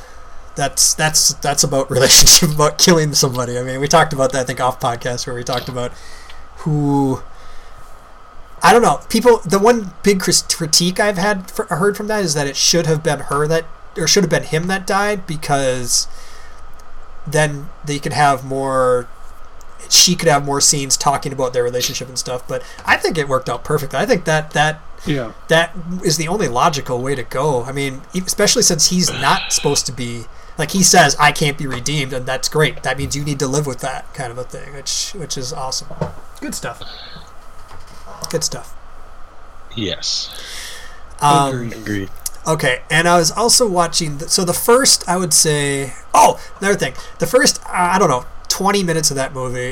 That's about relationship, about killing somebody. I mean, we talked about that, I think, off podcast, where we talked about who. I don't know. People. The one big critique I've heard from that is that it should have been should have been him that died, because then they could have more. She could have more scenes talking about their relationship and stuff. But I think it worked out perfectly. I think that is the only logical way to go. I mean, especially since he's not supposed to be. Like, he says, I can't be redeemed, and that's great. That means you need to live with that kind of a thing, which is awesome. Good stuff. Good stuff. Yes. Agreed. Okay, and I was also watching. So the first, I would say. Oh, another thing. The first, 20 minutes of that movie.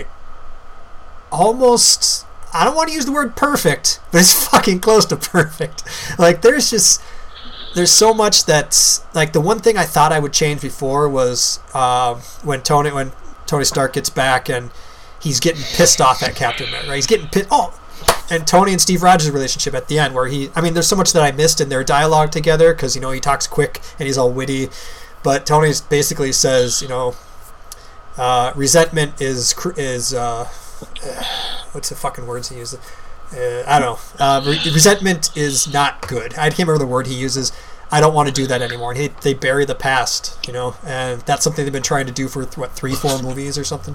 Almost. I don't want to use the word perfect, but it's fucking close to perfect. Like, there's so much that's like, the one thing I thought I would change before was when Tony Stark gets back and he's getting pissed off at Captain America. Right? He's getting pissed. Oh. And Tony and Steve Rogers' relationship at the end, where there's so much that I missed in their dialogue together, because, he talks quick and he's all witty, but Tony basically says, resentment is what's the fucking words he uses? I don't know. Resentment is not good. I can't remember the word he uses. I don't want to do that anymore. And they bury the past, and that's something they've been trying to do for 3-4 movies or something.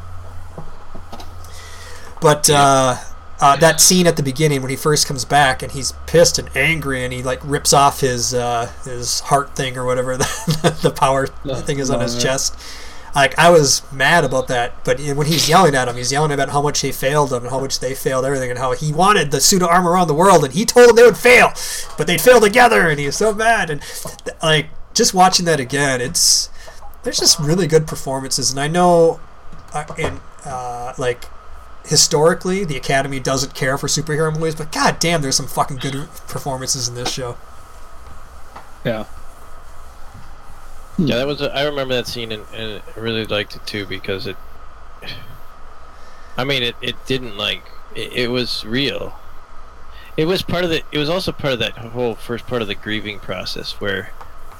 But that scene at the beginning when he first comes back and he's pissed and angry and he like rips off his heart thing or whatever the power thing is on his chest. Like, I was mad about that, but when he's yelling at him, he's yelling about how much he failed him and how much they failed everything, and how he wanted the suit of armor around the world, and he told them they would fail, but they'd fail together, and he was so mad. And like, just watching that again, there's just really good performances. And I know historically the Academy doesn't care for superhero movies, but god damn, there's some fucking good performances in this show. Yeah. Yeah, I remember that scene, and I really liked it too, because it didn't it was real. It was also part of that whole first part of the grieving process, where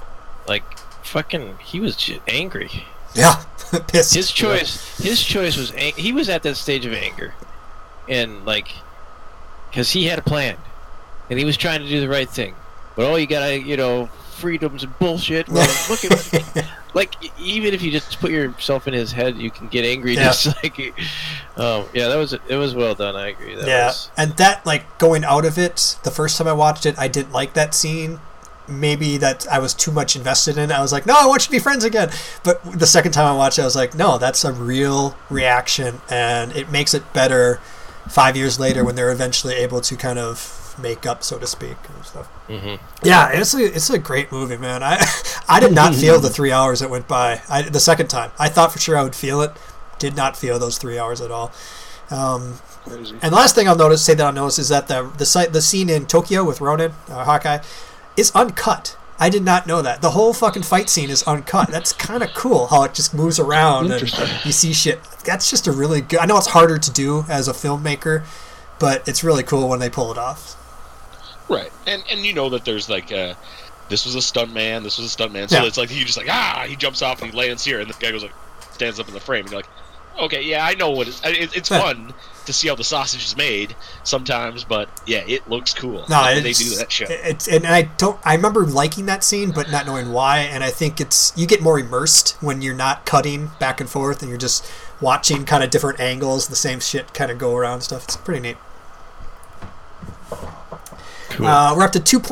he was just angry. Yeah. Pissed. His choice was he was at that stage of anger, and because he had a plan and he was trying to do the right thing, but you gotta freedoms and bullshit. Well, look at even if you just put yourself in his head, you can get angry. Yeah. Just it was well done. I agree. And that going out of it, the first time I watched it, I didn't like that scene. Maybe that I was too much invested in it. I was like, no, I want you to be friends again. But the second time I watched it, I was like, no, that's a real reaction, and it makes it better 5 years later when they're eventually able to kind of make up, so to speak, and stuff. Mm-hmm. Yeah, it's a great movie, man. I did not feel the 3 hours that went by. The second time, I thought for sure I would feel it. Did not feel those 3 hours at all. Crazy. And the last thing I'll notice is that the scene in Tokyo with Ronin, Hawkeye, is uncut. I did not know that. The whole fucking fight scene is uncut. That's kind of cool how it just moves around and you see shit. That's just a really good. I know it's harder to do as a filmmaker, but it's really cool when they pull it off. Right, and that there's this was a stunt man, so it's he just he jumps off and he lands here, and the guy goes stands up in the frame, and you're like, okay, yeah, I know what it's fun to see how the sausage is made sometimes, but yeah, it looks cool. No, they do that shit. I remember liking that scene, but not knowing why, and I think you get more immersed when you're not cutting back and forth, and you're just watching kind of different angles, the same shit kind of go around and stuff. It's pretty neat. Cool. We're up to 2.5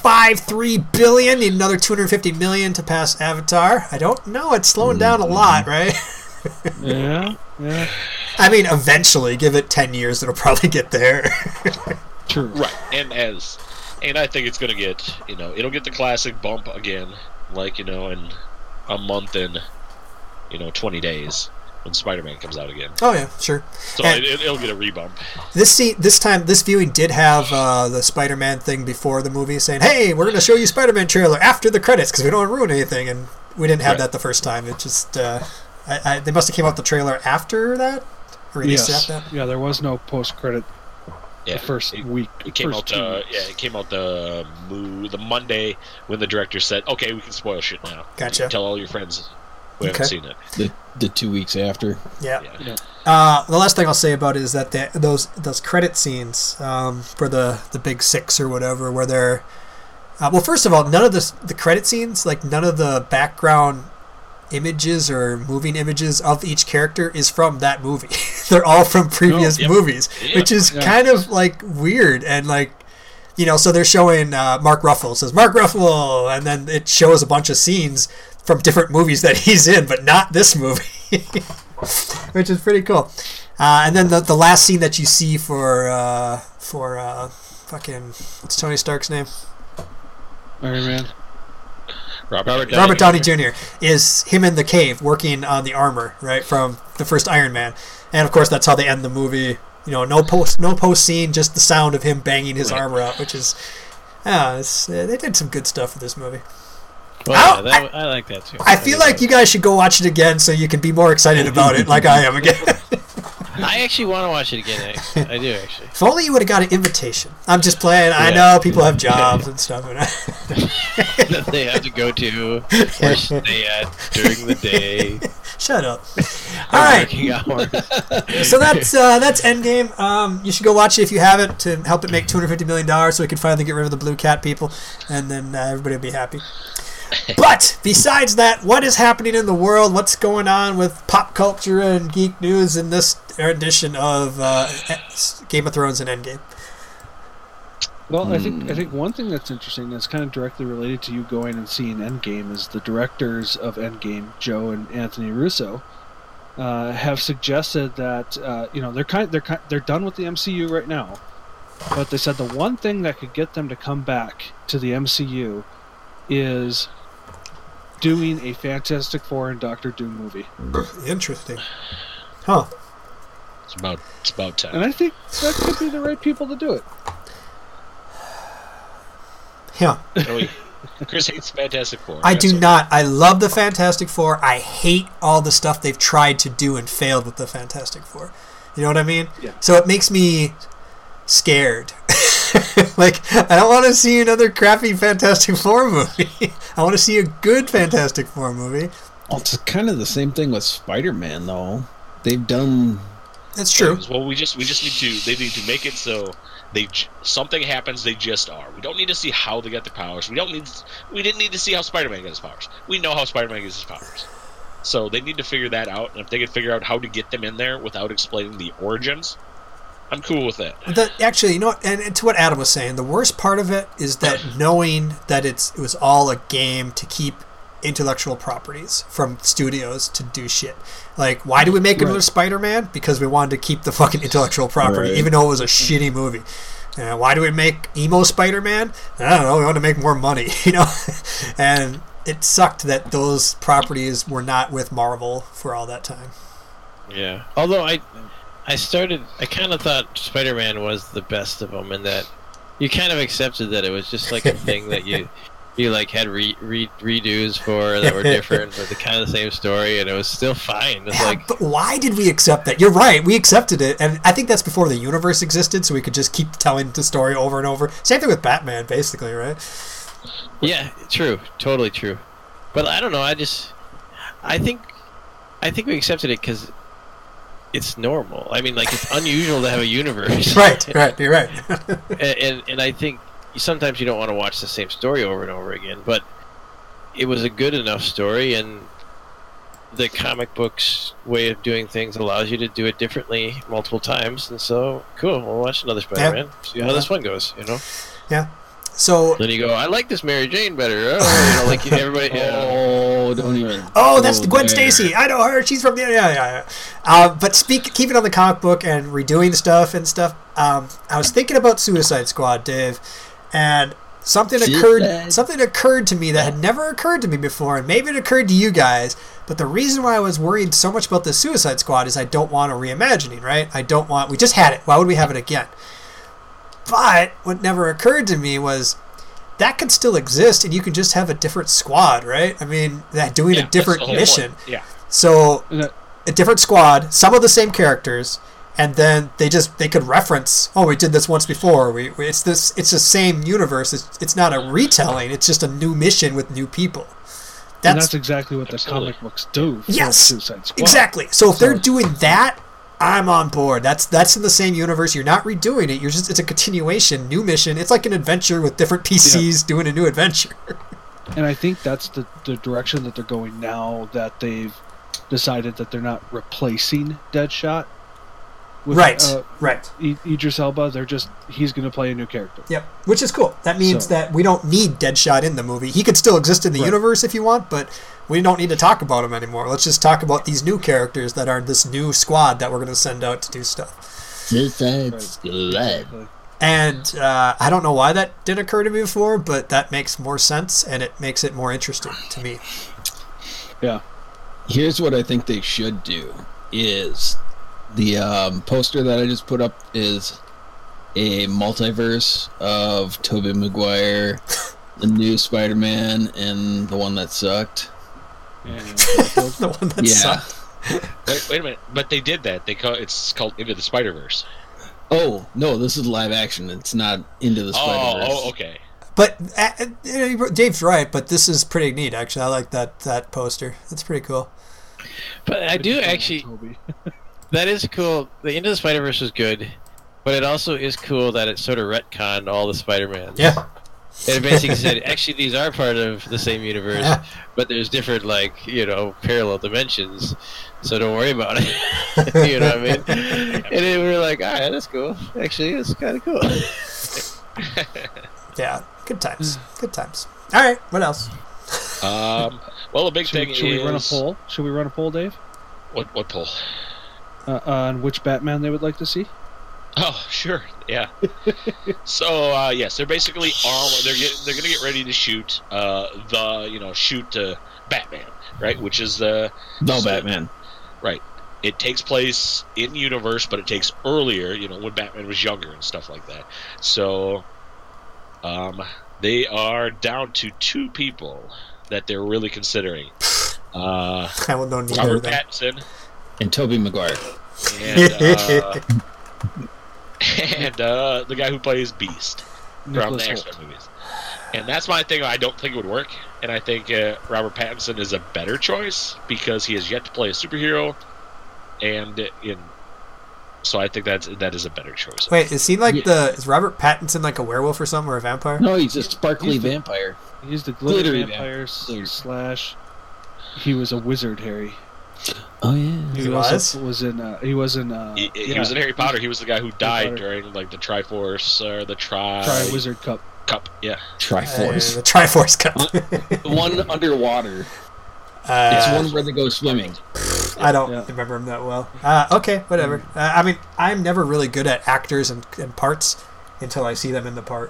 1.53 billion. Need another 250 million to pass Avatar. I don't know. It's slowing down a lot, right? Yeah. I mean, eventually, give it 10 years, it'll probably get there. True. Right, and I think it's gonna get, it'll get the classic bump again, like, in a month and 20 days when Spider-Man comes out again. Oh yeah, sure. So it'll get a rebump. This viewing did have the Spider-Man thing before the movie, saying, "Hey, we're gonna show you Spider-Man trailer after the credits because we don't want to ruin anything," and we didn't have that the first time. It just they must have came out the trailer after that, or released after that. Yeah, there was no post-credit. Yeah, the first week. It came out. It came out the Monday when the director said, "Okay, we can spoil shit now. Gotcha. Tell all your friends who haven't seen it." The 2 weeks after. Yeah. The last thing I'll say about it is that those credit scenes for the big six or whatever, where they're well, first of all, none of the credit scenes, like none of the background images or moving images of each character is from that movie. They're all from previous movies, which is kind of like weird. And like, so they're showing Mark Ruffalo. It says Mark Ruffalo, and then it shows a bunch of scenes from different movies that he's in, but not this movie, which is pretty cool. And then the last scene that you see for fucking, what's Tony Stark's name? Iron Man. Robert Downey Jr. is him in the cave working on the armor, right, from the first Iron Man. And of course that's how they end the movie. No post scene, just the sound of him banging his armor out, which is they did some good stuff for this movie. Well, I like that too. I feel like you guys should go watch it again so you can be more excited about it like I am again. I actually want to watch it again. I do, actually. If only you would have got an invitation. I'm just playing. I know people have jobs and stuff. That they have to go to or stay at during the day. Shut up. All right. So that's Endgame. You should go watch it if you haven't, to help it make $250 million so we can finally get rid of the blue cat people, and then everybody will be happy. But besides that, what is happening in the world? What's going on with pop culture and geek news in this edition of Game of Thrones and Endgame? Well, I think one thing that's interesting that's kind of directly related to you going and seeing Endgame is the directors of Endgame, Joe and Anthony Russo, have suggested that they're done with the MCU right now, but they said the one thing that could get them to come back to the MCU is doing a Fantastic Four and Doctor Doom movie. Interesting. Huh. It's about time. And I think that could be the right people to do it. Yeah. Chris hates Fantastic Four. I do not. I love the Fantastic Four. I hate all the stuff they've tried to do and failed with the Fantastic Four. You know what I mean? Yeah. So it makes me scared. Like, I don't want to see another crappy Fantastic Four movie. I want to see a good Fantastic Four movie. Well, it's kind of the same thing with Spider-Man, though. They've done... That's true. Well, we just need to. They need to make it so something happens. They just are. We don't need to see how they got their powers. We didn't need to see how Spider-Man got his powers. We know how Spider-Man gets his powers. So they need to figure that out. And if they can figure out how to get them in there without explaining the origins, I'm cool with that. Actually, you know what? And to what Adam was saying, the worst part of it is that knowing that it was all a game to keep intellectual properties from studios to do shit. Like, why do we make another Spider-Man? Because we wanted to keep the fucking intellectual property, even though it was a shitty movie. Why do we make emo Spider-Man? I don't know. We want to make more money, And it sucked that those properties were not with Marvel for all that time. Yeah. Although I kind of thought Spider-Man was the best of them, and that you kind of accepted that it was just like a thing that you like had redos for that were different, but the kind of the same story, and it was still fine. It's but why did we accept that? You're right, we accepted it, and I think that's before the universe existed, so we could just keep telling the story over and over. Same thing with Batman, basically, right? Yeah, true, totally true. But I don't know. I think we accepted it because it's normal. I mean, like, it's unusual to have a universe. Right, you're right. and I think sometimes you don't want to watch the same story over and over again, but it was a good enough story, and the comic book's way of doing things allows you to do it differently multiple times, and so, cool, we'll watch another Spider-Man, see how this one goes, Yeah. So then you go, I like this Mary Jane better. Oh, like everybody. Oh, don't even. Oh, that's Gwen Stacy. I know her. She's from the yeah. But keeping on the comic book and redoing stuff and stuff. I was thinking about Suicide Squad, Dave, and something occurred to me that had never occurred to me before, and maybe it occurred to you guys. But the reason why I was worried so much about the Suicide Squad is I don't want a reimagining, right? We just had it. Why would we have it again? But what never occurred to me was that could still exist, and you could just have a different squad, right? I mean, doing a different mission. Yeah. So a different squad, some of the same characters, and then they could reference, oh, we did this once before. It's the same universe. It's not a retelling. It's just a new mission with new people. That's exactly what the comic books do. Yes, Suicide Squad. Exactly. So if they're doing that, I'm on board. That's in the same universe. You're not redoing it. It's a continuation, new mission. It's like an adventure with different PCs doing a new adventure. And I think that's the direction that they're going now that they've decided that they're not replacing Deadshot. With, right. Idris Elba. He's going to play a new character. Yep, which is cool. That means that we don't need Deadshot in the movie. He could still exist in the universe if you want, but we don't need to talk about him anymore. Let's just talk about these new characters that are this new squad that we're going to send out to do stuff. Suicide Squad. Exactly. And I don't know why that didn't occur to me before, but that makes more sense, and it makes it more interesting to me. Yeah. Here's what I think they should do is... The poster that I just put up is a multiverse of Tobey Maguire, the new Spider-Man, and the one that sucked. The one that sucked. Wait a minute, but they did that. It's called Into the Spider-Verse. Oh no, this is live action. It's not Into the Spider-Verse. Oh, okay. But Dave's right. But this is pretty neat. Actually, I like that poster. That's pretty cool. But I do actually. That is cool. The Into the Spider-Verse is good, but it also is cool that it sort of retconned all the Spider-Mans. Yeah. It basically said, actually, these are part of the same universe, but there's different, parallel dimensions, so don't worry about it. You know what I mean? And we were like, all right, that's cool. Actually, it's kind of cool. Yeah, good times. Good times. All right, what else? Well, the big thing is... Should we run a poll? Should we run a poll, Dave? What poll? On which Batman they would like to see? Oh, sure, yeah. So yes, they're basically they're gonna get ready to shoot Batman, right? Which is Batman, right? It takes place in universe, but it takes earlier, when Batman was younger and stuff like that. So, they are down to 2 people that they're really considering. I will know neither Robert of them. Pattinson. And Tobey Maguire. And the guy who plays Beast from the X-Men movies. And that's my thing. I don't think it would work. And I think Robert Pattinson is a better choice because he has yet to play a superhero. So I think that is a better choice. Wait, is he is Robert Pattinson like a werewolf or something, or a vampire? No, he's a sparkly vampire. He's the glittery vampire / he was a wizard, Harry. Oh yeah, he was in Harry Potter. He was the guy who died during the Triforce or the Tri-Wizard Cup. Yeah, Triforce. The Triforce Cup. The one underwater. It's one where they go swimming. I don't remember him that well. Okay, whatever. I mean, I'm never really good at actors and parts until I see them in the part.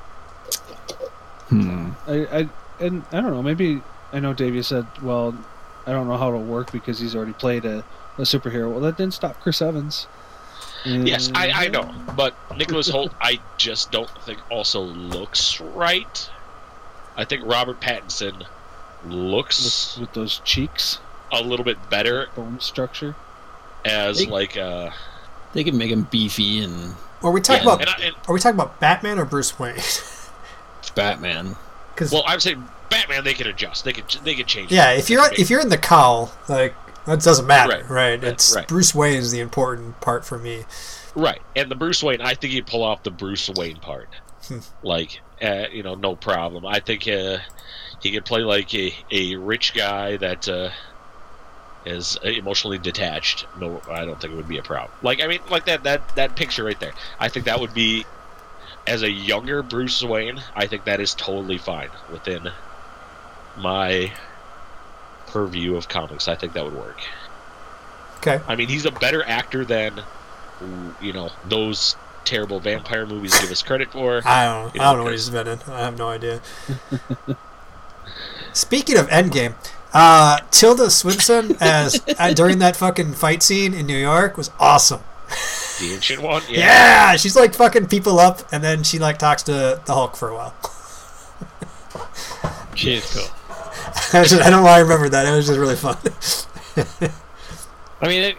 I don't know. Maybe I know Dave. You said, well, I don't know how it'll work because he's already played a superhero. Well, that didn't stop Chris Evans. Yes, I know. But Nicholas Hoult, I just don't think also looks right. I think Robert Pattinson looks... With those cheeks? A little bit better. Bone structure? As, they can make him beefy and... Are we talking about Batman or Bruce Wayne? Batman. Well, I'm saying Batman, they can adjust. They can change. Yeah, if you're in the cowl, that doesn't matter, right? It's Bruce Wayne is the important part for me. Right, and the Bruce Wayne, I think he'd pull off the Bruce Wayne part, no problem. I think he could play like a rich guy that is emotionally detached. No, I don't think it would be a problem. That picture right there. I think that would be as a younger Bruce Wayne, I think that is totally fine within my purview of comics. I think that would work. Okay. I mean, he's a better actor than, those terrible vampire movies give us credit for. I don't know what he's been in. I have no idea. Speaking of Endgame, Tilda Swinton as during that fucking fight scene in New York was awesome. The ancient one? Yeah, she's like fucking people up, and then she like talks to the Hulk for a while. She is cool. I don't know why I remember that. It was just really fun. I mean,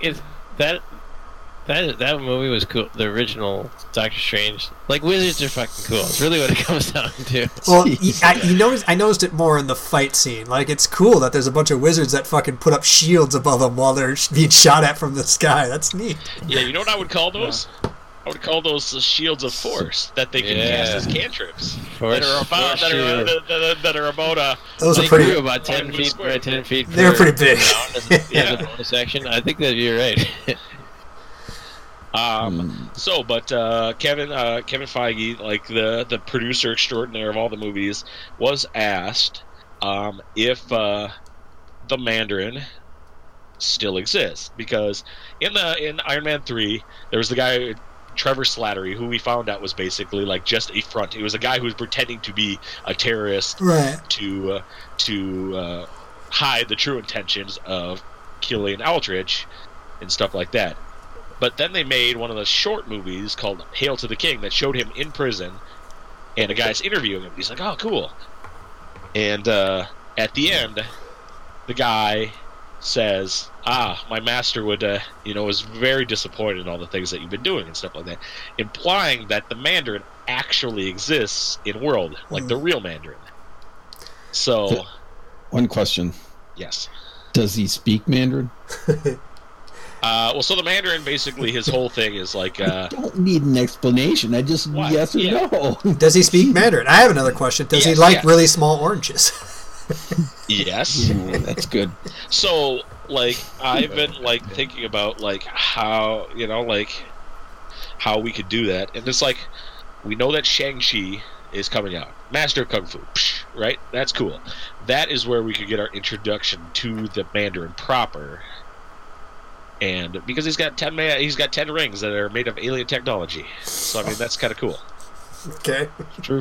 that movie was cool. The original Doctor Strange, like wizards are fucking cool. It's really what it comes down to. Well, I noticed it more in the fight scene. Like, it's cool that there's a bunch of wizards that fucking put up shields above them while they're being shot at from the sky. That's neat. Yeah, you know what I would call those? Yeah. I would call those the shields of force that they can cast as cantrips. That are about those are pretty about 10 feet by 10 feet. They're pretty big. As a bonus action, I think that you're right. Kevin Feige, like the producer extraordinaire of all the movies, was asked if the Mandarin still exists, because in Iron Man 3 there was the guy Trevor Slattery, who we found out was basically like just a front. He was a guy who was pretending to be a terrorist, right, to hide the true intentions of killing Aldrich and stuff like that. But then they made one of the short movies called Hail to the King that showed him in prison, and a guy's interviewing him. He's like, "Oh, cool." And at the end, the guy says, my master was very disappointed in all the things that you've been doing and stuff like that, implying that the Mandarin actually exists in world, like the real Mandarin. So, one question. Yes. Does he speak Mandarin? So the Mandarin, basically, his whole thing is like... I don't need an explanation. I just yes or no. Does he speak Mandarin? I have another question. Does he like really small oranges? Yes. Ooh, that's good. So, like, I've been, like, thinking about, like, how, how we could do that. And it's like, we know that Shang-Chi is coming out. Master of Kung Fu. Right? That's cool. That is where we could get our introduction to the Mandarin proper. And because he's got 10 rings that are made of alien technology. So, I mean, that's kind of cool. Okay. True.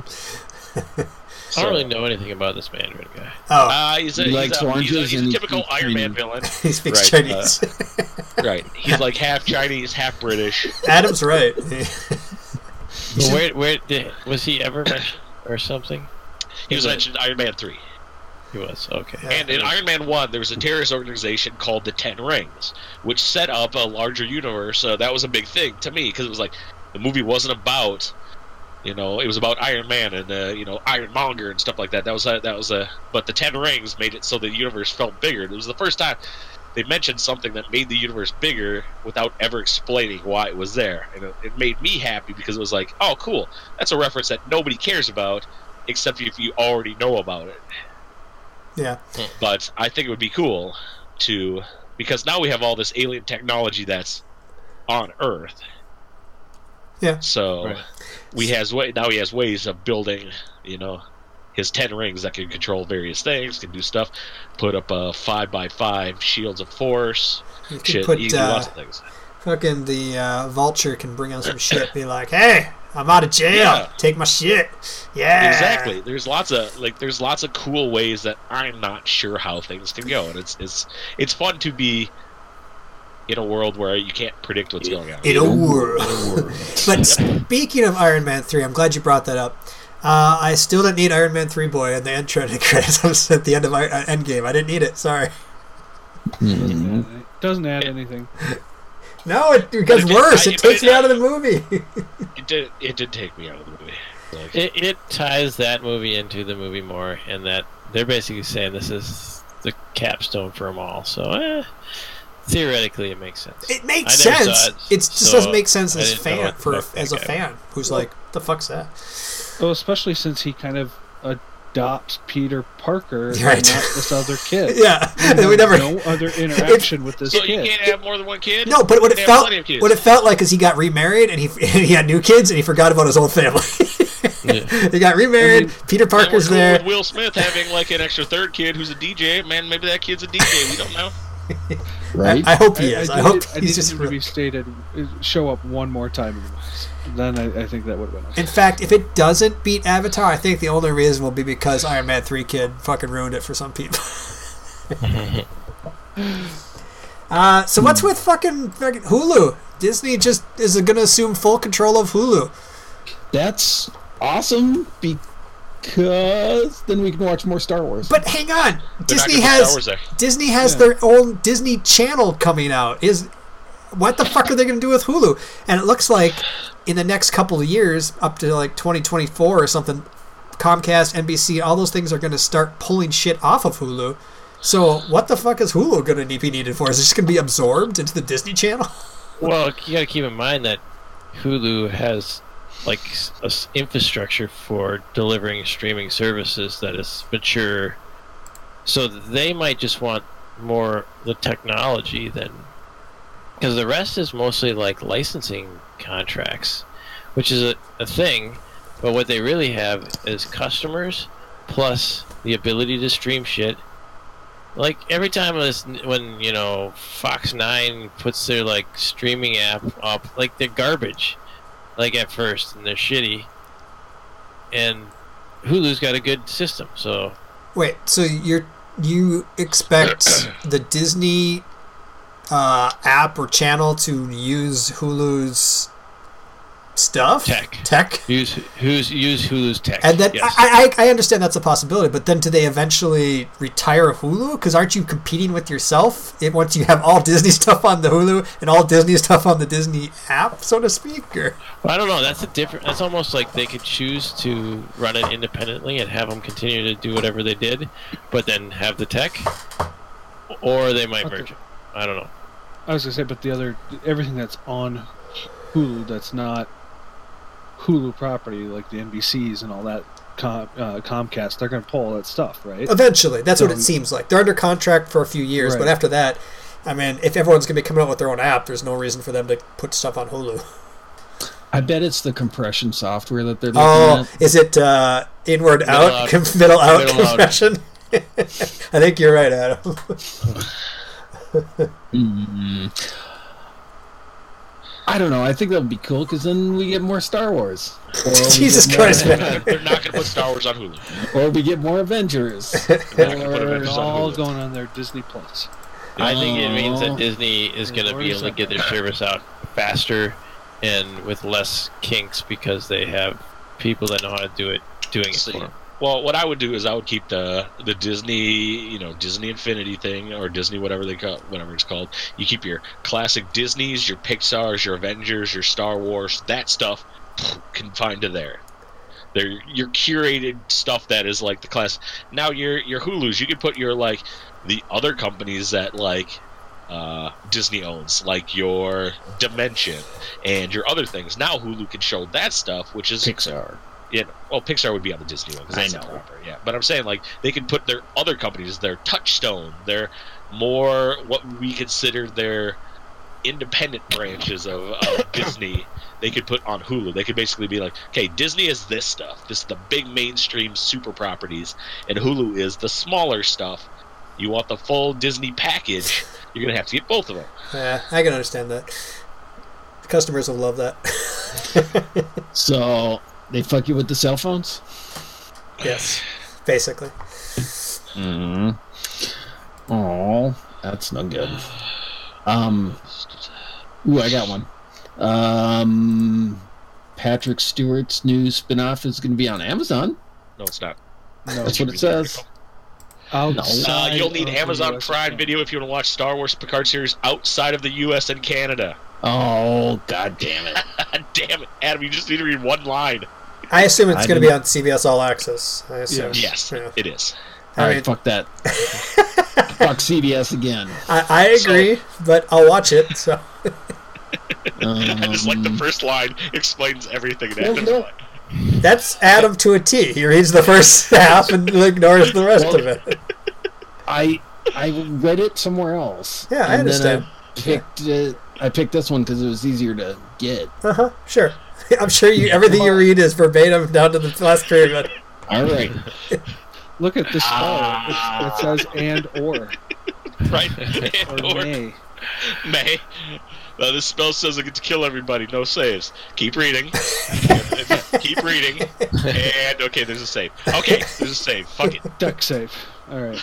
I don't really know anything about this Mandarin guy. Oh, he's a typical Iron Man villain. He speaks Chinese. Right. He's like half Chinese, half British. Adam's right. Where was he ever mentioned or something? He was mentioned in Iron Man 3. He was, okay. And in Iron Man 1, there was a terrorist organization called the Ten Rings, which set up a larger universe. That was a big thing to me, because it was like, the movie wasn't about... it was about Iron Man and Ironmonger and stuff like that. But the Ten Rings made it so the universe felt bigger. It was the first time they mentioned something that made the universe bigger without ever explaining why it was there. And it made me happy, because it was like, oh, cool. That's a reference that nobody cares about, except if you already know about it. Yeah. But I think it would be cool because now we have all this alien technology that's on Earth. Yeah. So he has ways of building, his 10 rings that can control various things, can do stuff, put up 5x5 shields of force. You can put lots of things. Fucking the Vulture can bring on some shit. Be like, hey, I'm out of jail. Take my shit. Yeah. Exactly. There's lots of cool ways that I'm not sure how things can go, and it's fun to be in a world where you can't predict what's going on. In a world. But speaking of Iron Man 3, I'm glad you brought that up. I still didn't need Iron Man 3 boy in the end credits at the end of Endgame. I didn't need it. Sorry. Mm-hmm. It doesn't add anything. No, it becomes worse. It takes me out of the movie. It did take me out of the movie. It ties that movie into the movie more, and that they're basically saying this is the capstone for them all. So, theoretically, it makes sense. It makes sense. It just doesn't make sense as a fan who's like, "The fuck's that?" Well, especially since he kind of adopts Peter Parker Right. and not this other kid. Yeah, We we never. no other interaction with this So you kid. can't have more than one kid? No, but what You it can have felt plenty of kids. what it felt like is he got remarried and he had new kids and he forgot about his old family. He got remarried. Peter And we're Parker's cool there. with Will Smith having like an extra third kid who's a DJ. Man, maybe that kid's a DJ. We don't know. Right? I hope he is. I hope I he's needed just. him to be stated, show up one more time in the movies. Then I think that would have been okay. In fact, if it doesn't beat Avatar, I think the only reason will be because Iron Man 3 kid fucking ruined it for some people. So what's with fucking Hulu? Disney just is going to assume full control of Hulu. That's awesome because then we can watch more Star Wars. But hang on, They're not gonna put Star Wars there. Disney has their own Disney Channel coming out. What the fuck are they going to do with Hulu? And it looks like in the next couple of years, up to like 2024 or something, Comcast, NBC, all those things are going to start pulling shit off of Hulu. So what the fuck is Hulu going to be needed for? Is it just going to be absorbed into the Disney Channel? Well, you got to keep in mind that Hulu has like infrastructure for delivering streaming services that is mature, so they might just want more the technology than, because the rest is mostly like licensing contracts, which is a thing, but what they really have is customers plus the ability to stream shit. Like every time when you know Fox 9 puts their like streaming app up, like they're garbage, like at first, and they're shitty. And Hulu's got a good system, so. Wait, so you expect the Disney app or channel to use Hulu's stuff? Tech? Use Hulu's tech. And then yes. I understand that's a possibility, but then do they eventually retire Hulu? Because aren't you competing with yourself once you have all Disney stuff on the Hulu and all Disney stuff on the Disney app, so to speak? Or Well, I don't know. That's almost like they could choose to run it independently and have them continue to do whatever they did, but then have the tech, or they might merge it. I don't know. I was gonna say, but everything that's on Hulu that's not Hulu property, like the NBCs and all that, Comcast, they're going to pull all that stuff, right? eventually, that's what it seems like. They're under contract for a few years, Right. But after that, I mean, if everyone's going to be coming out with their own app, there's no reason for them to put stuff on Hulu. I bet it's the compression software that they're looking at. Is it inward out, middle out compression? I think you're right, Adam. I don't know. I think that would be cool because then we get more Star Wars. Jesus Christ, man. They're not going to put Star Wars on Hulu. Or we get more Avengers. They're not going to put It's Avengers on all Hulu. going on their Disney Plus. I think it means that Disney is going to be able to get their service out faster and with less kinks because they have people that know how to doing it for them. Well, what I would do is I would keep the Disney, Disney Infinity thing, or Disney whatever it's called. You keep your classic Disneys, your Pixars, your Avengers, your Star Wars, that stuff confined to there. They're your curated stuff that is like the class. Now your Hulus, you could put your like the other companies that like Disney owns, like your Dimension and your other things. Now Hulu can show that stuff, which is Pixar. Yeah, well, Pixar would be on the Disney one. 'Cause that's not proper, yeah. But I'm saying, like, they can put their other companies, their Touchstone, their more what we consider their independent branches of Disney, they could put on Hulu. They could basically be like, okay, Disney is this stuff. This is the big mainstream super properties, and Hulu is the smaller stuff. You want the full Disney package, you're going to have to get both of them. Yeah, I can understand that. The customers will love that. So they fuck you with the cell phones? Yes, basically. Oh, that's no good. Ooh, I got one. Patrick Stewart's new spinoff is going to be on Amazon. No, it's not. No, That's what it says. outside You'll need of the Amazon US Prime and Video if you want to watch Star Wars Picard series outside of the U.S. and Canada. Oh, god damn it. Damn it, Adam! You just need to read one line. I assume it's I going to be on didn't- CBS All Access. I assume. Yes, Yeah. it is. All mean- right, fuck that. Fuck CBS again. I agree, but I'll watch it. So I just like the first line explains everything. And Well, Adam's no. like, That's Adam to a T. He reads the first half and ignores the rest of it. I read it somewhere else. Yeah, I understand. I picked this one because it was easier to get. Sure. I'm sure everything you read is verbatim down to the last period. All right. Look at the spell. It says and or. Right. Or may. May. This spell says I get to kill everybody. No saves. Keep reading. Keep reading. And okay, there's a save. Okay, there's a save. Fuck it. Duck save. All right.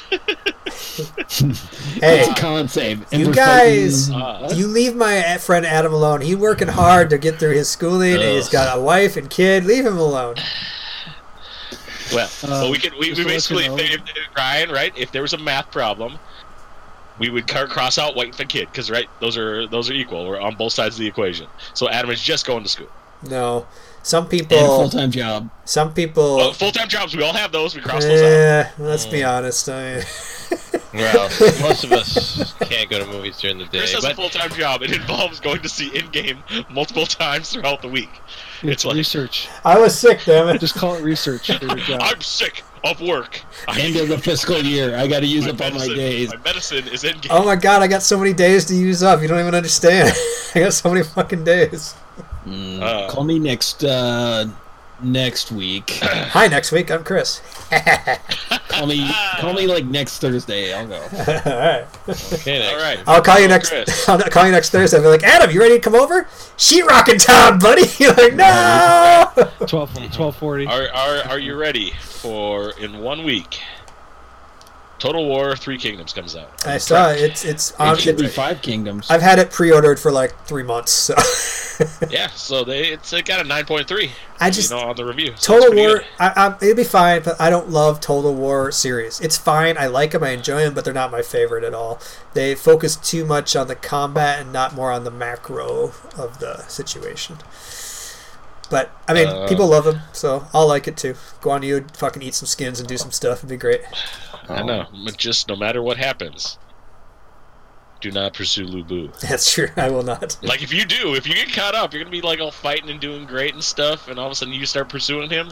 Hey, It's a con save. you guys, you leave my friend Adam alone. He's working hard to get through his schooling, and he's got a wife and kid. Leave him alone. Well, we basically, Ryan, right? If there was a math problem, we would cross out wife and kid because those are equal. We're on both sides of the equation. So Adam is just going to school. No, some people and a full-time job. Some people full-time jobs. We all have those. We cross those out. Yeah, let's be honest. Well, most of us can't go to movies during the day. Chris has a full-time job. It involves going to see Endgame multiple times throughout the week. It's like research. I was sick, damn it. Just call it research for your job. I'm sick of work. End of the fiscal year. I got to use up all my days. My medicine is Endgame. Oh my god, I got so many days to use up. You don't even understand. I got so many fucking days. Call me next week. Hi, next week. I'm Chris. Call me like next Thursday. I'll go. All right. Okay, all right. I'll call you next. I'll call you next Thursday. I'll be like, Adam, you ready to come over? Sheetrocking time, buddy. You're like, no. 12:40. Are you ready for in 1 week? Total War: Three Kingdoms comes out. I saw it. It's on. It should be 5 Kingdoms. I've had it pre-ordered for like 3 months. So. Yeah, so it got a 9.3. I just on the review. So Total War. It'd be fine, but I don't love Total War series. It's fine. I like them. I enjoy them, but they're not my favorite at all. They focus too much on the combat and not more on the macro of the situation. But I mean, people love them, so I'll like it too. Go on you, fucking eat some skins and do some stuff. It'd be great. I know. But just no matter what happens, do not pursue Lu Bu. That's true. I will not. Like if you get caught up, you're gonna be like all fighting and doing great and stuff, and all of a sudden you start pursuing him.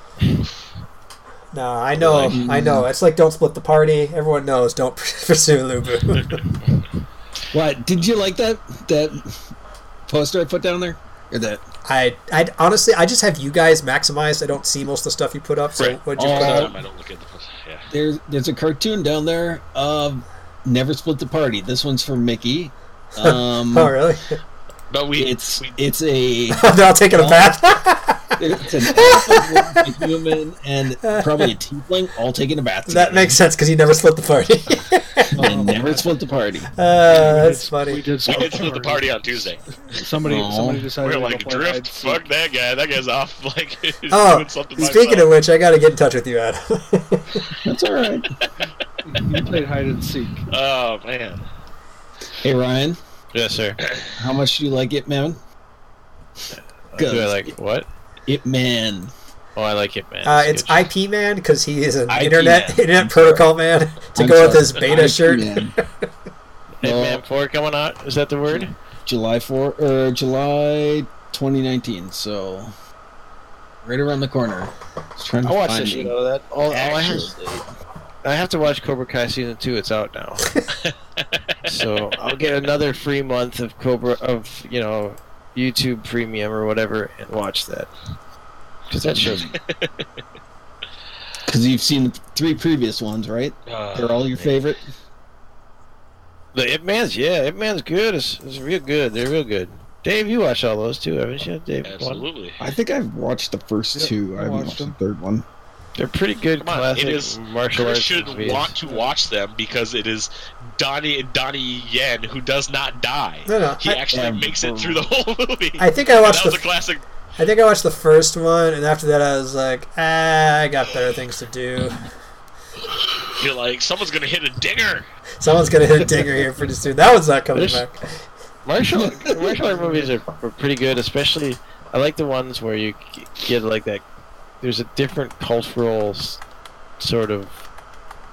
No, I know. It's like don't split the party. Everyone knows don't pursue Lu Bu. What? Did you like that poster I put down there? Or that? I honestly, I just have you guys maximized. I don't see most of the stuff you put up. So what'd you put up? I don't look at the yeah. There's a cartoon down there of Never Split the Party. This one's for Mickey. Oh, really? But it's a. They're all taking a bath. It's an human and probably a tiefling all taking a bath. That makes sense because you never split the party. And never split the party. That's funny. We did split the party on Tuesday. Somebody decided we're like, drift. Fuck that guy. That guy's off. Like, he's doing something. Speaking of which, I got to get in touch with you, Adam. That's all right. You played hide and seek. Oh man. Hey Ryan. Yes, sir. How much do you like Ip Man? Do I like what? Ip Man. Oh, I like Ip Man. It's IP Man because he is an internet protocol man. Go with his beta shirt. Ip Man 4 coming out. Is that the word? July 2019. So right around the corner. I watched the shit out of that. I have to watch Cobra Kai season 2. It's out now, so I'll get another free month of YouTube Premium or whatever and watch that. Because that show's. Because you've seen the 3 previous ones, right? They're all your favorite. The Ip Man's, Ip Man's good. It's real good. They're real good. Dave, you watched all those too, haven't you? Dave, absolutely. I think I've watched the first 2. I haven't watched the third one. They're pretty good classic martial arts. You should want to watch them because it is Donnie Yen who does not die. No, he actually makes it through the whole movie. I think I watched that was a classic. I think I watched the first one, and after that I was like, I got better things to do. You're like, someone's gonna hit a dinger. Someone's gonna hit a dinger here pretty soon. That one's not coming back. Martial art movies are pretty good, especially I like the ones where you get like that. There's a different cultural sort of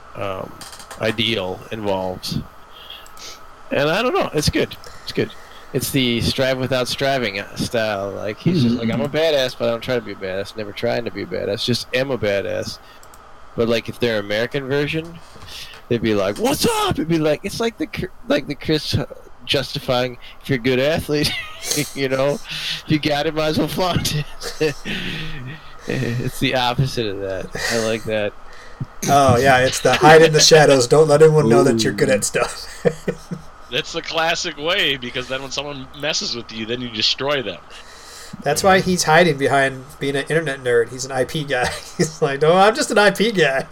ideal involved, and I don't know. It's good. It's good. It's the strive without striving style. Like, he's just like, I'm a badass, but I don't try to be a badass. Never trying to be a badass. Just am a badass. But like, if they're American version, they'd be like, "What's up?" It'd be like, it's like the Chris justifying, if you're a good athlete, you know, you got it, might as well flaunt it. It's the opposite of that. I like that. Oh yeah, it's the hide in the shadows. Don't let anyone know that you're good at stuff. That's the classic way, because then when someone messes with you, then you destroy them. That's why he's hiding behind being an internet nerd. He's an IP guy. He's like, no, I'm just an IP guy.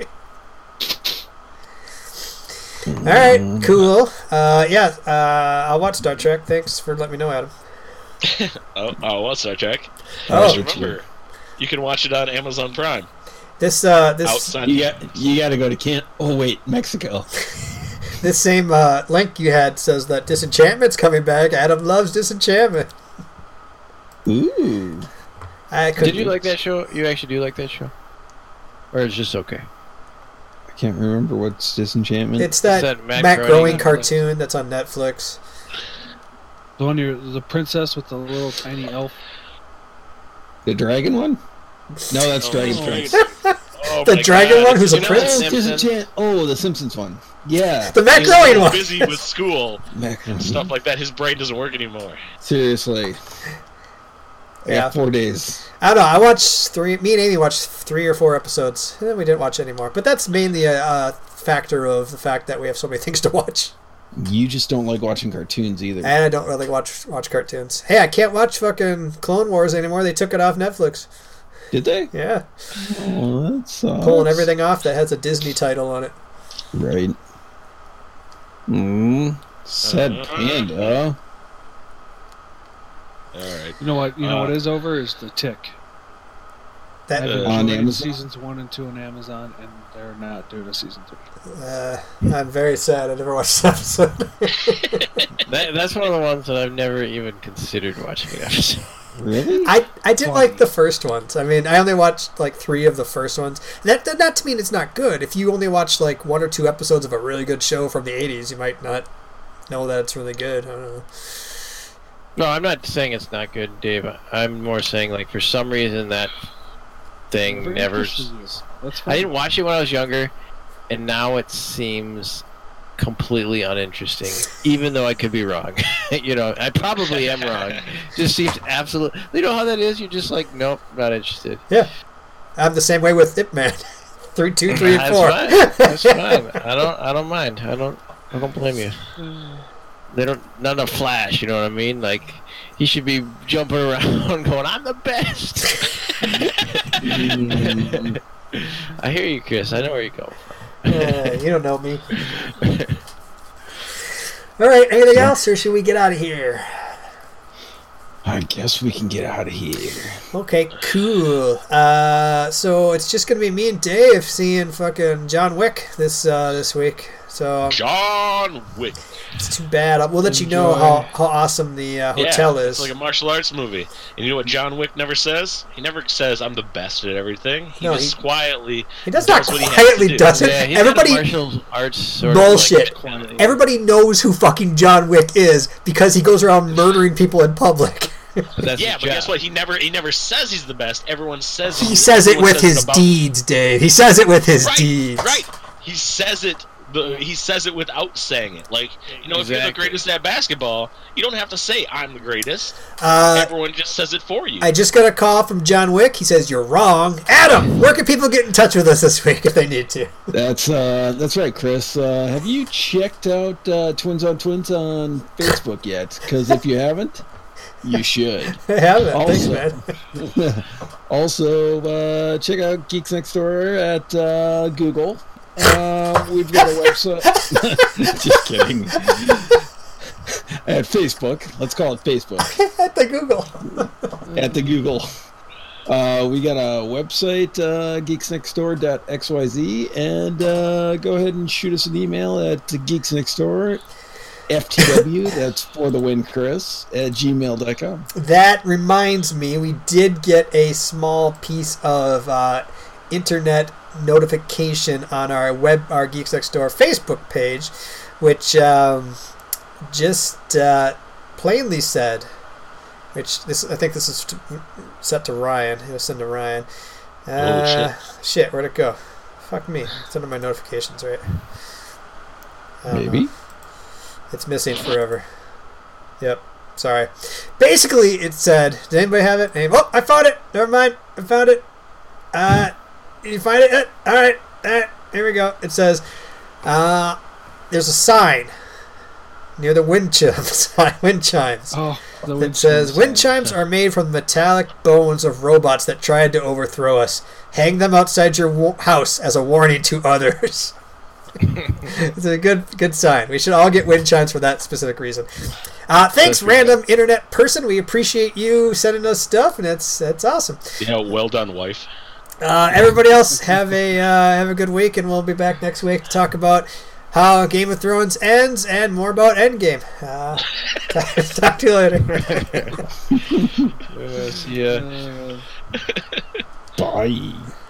All right, cool. I'll watch Star Trek. Thanks for letting me know, Adam. What Star Trek? Oh, just remember, you can watch it on Amazon Prime. This Outside you got to go to Mexico. This same link you had says that Disenchantment's coming back. Adam loves Disenchantment. Ooh. Did you like that show? You actually do like that show? Or it's just okay? I can't remember what's Disenchantment. It's that Matt Groening cartoon that's on Netflix. The one the princess with the little tiny elf. The dragon one? No, that's Dragon Prince. The dragon one who's a prince? The Simpsons one. Yeah. The Matt Groening one. Busy with school and stuff like that. His brain doesn't work anymore. Seriously. Yeah. 4 days. I don't know. I watched 3. Me and Amy watched 3 or 4 episodes. And then we didn't watch anymore. But that's mainly a factor of the fact that we have so many things to watch. You just don't like watching cartoons either. And I don't really watch cartoons. Hey, I can't watch fucking Clone Wars anymore. They took it off Netflix. Did they? Yeah. Oh, that sucks. Pulling everything off that has a Disney title on it. Right. Said Panda. Alright. You know what is over is The Tick. That on Amazon? Seasons 1 and 2 on Amazon, and they're not doing a season 3. I'm very sad. I never watched this episode. That's one of the ones that I've never even considered watching an episode. Really? I did like the first ones. I mean, I only watched like 3 of the first ones. That not to mean it's not good. If you only watch like 1 or 2 episodes of a really good show from the 80s, you might not know that it's really good. I don't know. No, I'm not saying it's not good, Dave. I'm more saying, like, for some reason that thing never... I didn't watch it when I was younger, and now it seems completely uninteresting, even though I could be wrong. You know, I probably am wrong. Just seems absolutely... You know how that is? You're just like, nope, not interested. Yeah. I'm the same way with Ip Man. 2, 3, and 4. That's fine. I don't mind. I don't blame you. They don't, not enough Flash, you know what I mean? Like, he should be jumping around going, I'm the best! I hear you, Chris. I know where you're going from. You don't know me. Alright, anything else, or should we get out of here? I guess we can get out of here. Okay, cool. So it's just gonna be me and Dave seeing fucking John Wick this week. So John Wick. It's too bad. We'll let you know how awesome the hotel is. It's like a martial arts movie. And you know what John Wick never says? He never says, I'm the best at everything. He just quietly... He does not quietly does it. Yeah, everybody... martial arts sort bullshit. Of like, everybody knows who fucking John Wick is because he goes around murdering people in public. But guess what? He never says he's the best. Everyone says he says it with his deeds, Dave. He says it with his deeds. Right. He says it. He says it without saying it. Like, you know, if you're the greatest at basketball, you don't have to say I'm the greatest. Everyone just says it for you. I just got a call from John Wick. He says you're wrong. Adam, where can people get in touch with us this week if they need to? That's right, Chris. Have you checked out Twins on Twins on Facebook yet? Because if you haven't, you should. I haven't. Thanks, man. Also, check out Geeks Next Door at Google. We've got a website. Just kidding. At Facebook. Let's call it Facebook. At the Google. At the Google. We got a website, geeksnextdoor.xyz, and go ahead and shoot us an email at geeksnextdoor, FTW, that's for the win, Chris, at gmail.com. That reminds me, we did get a small piece of internet notification on our Geeks Next Door Facebook page, which just plainly said, I think this is set to Ryan. It was sent to Ryan. Shit, where'd it go? Fuck me. It's under my notifications, right? Maybe. It's missing forever. Yep. Sorry. Basically, it said, did anybody have it? Oh, I found it. Never mind. I found it. Did you find it? All right. Here we go. It says, there's a sign near the wind chimes. Oh, it says, wind chimes are made from the metallic bones of robots that tried to overthrow us. Hang them outside your house as a warning to others. It's a good sign. We should all get wind chimes for that specific reason. Thanks, random internet person. We appreciate you sending us stuff, and that's awesome. Yeah, well done, wife. Everybody else have a good week, and we'll be back next week to talk about how Game of Thrones ends and more about Endgame. Talk to you later. See ya. Bye.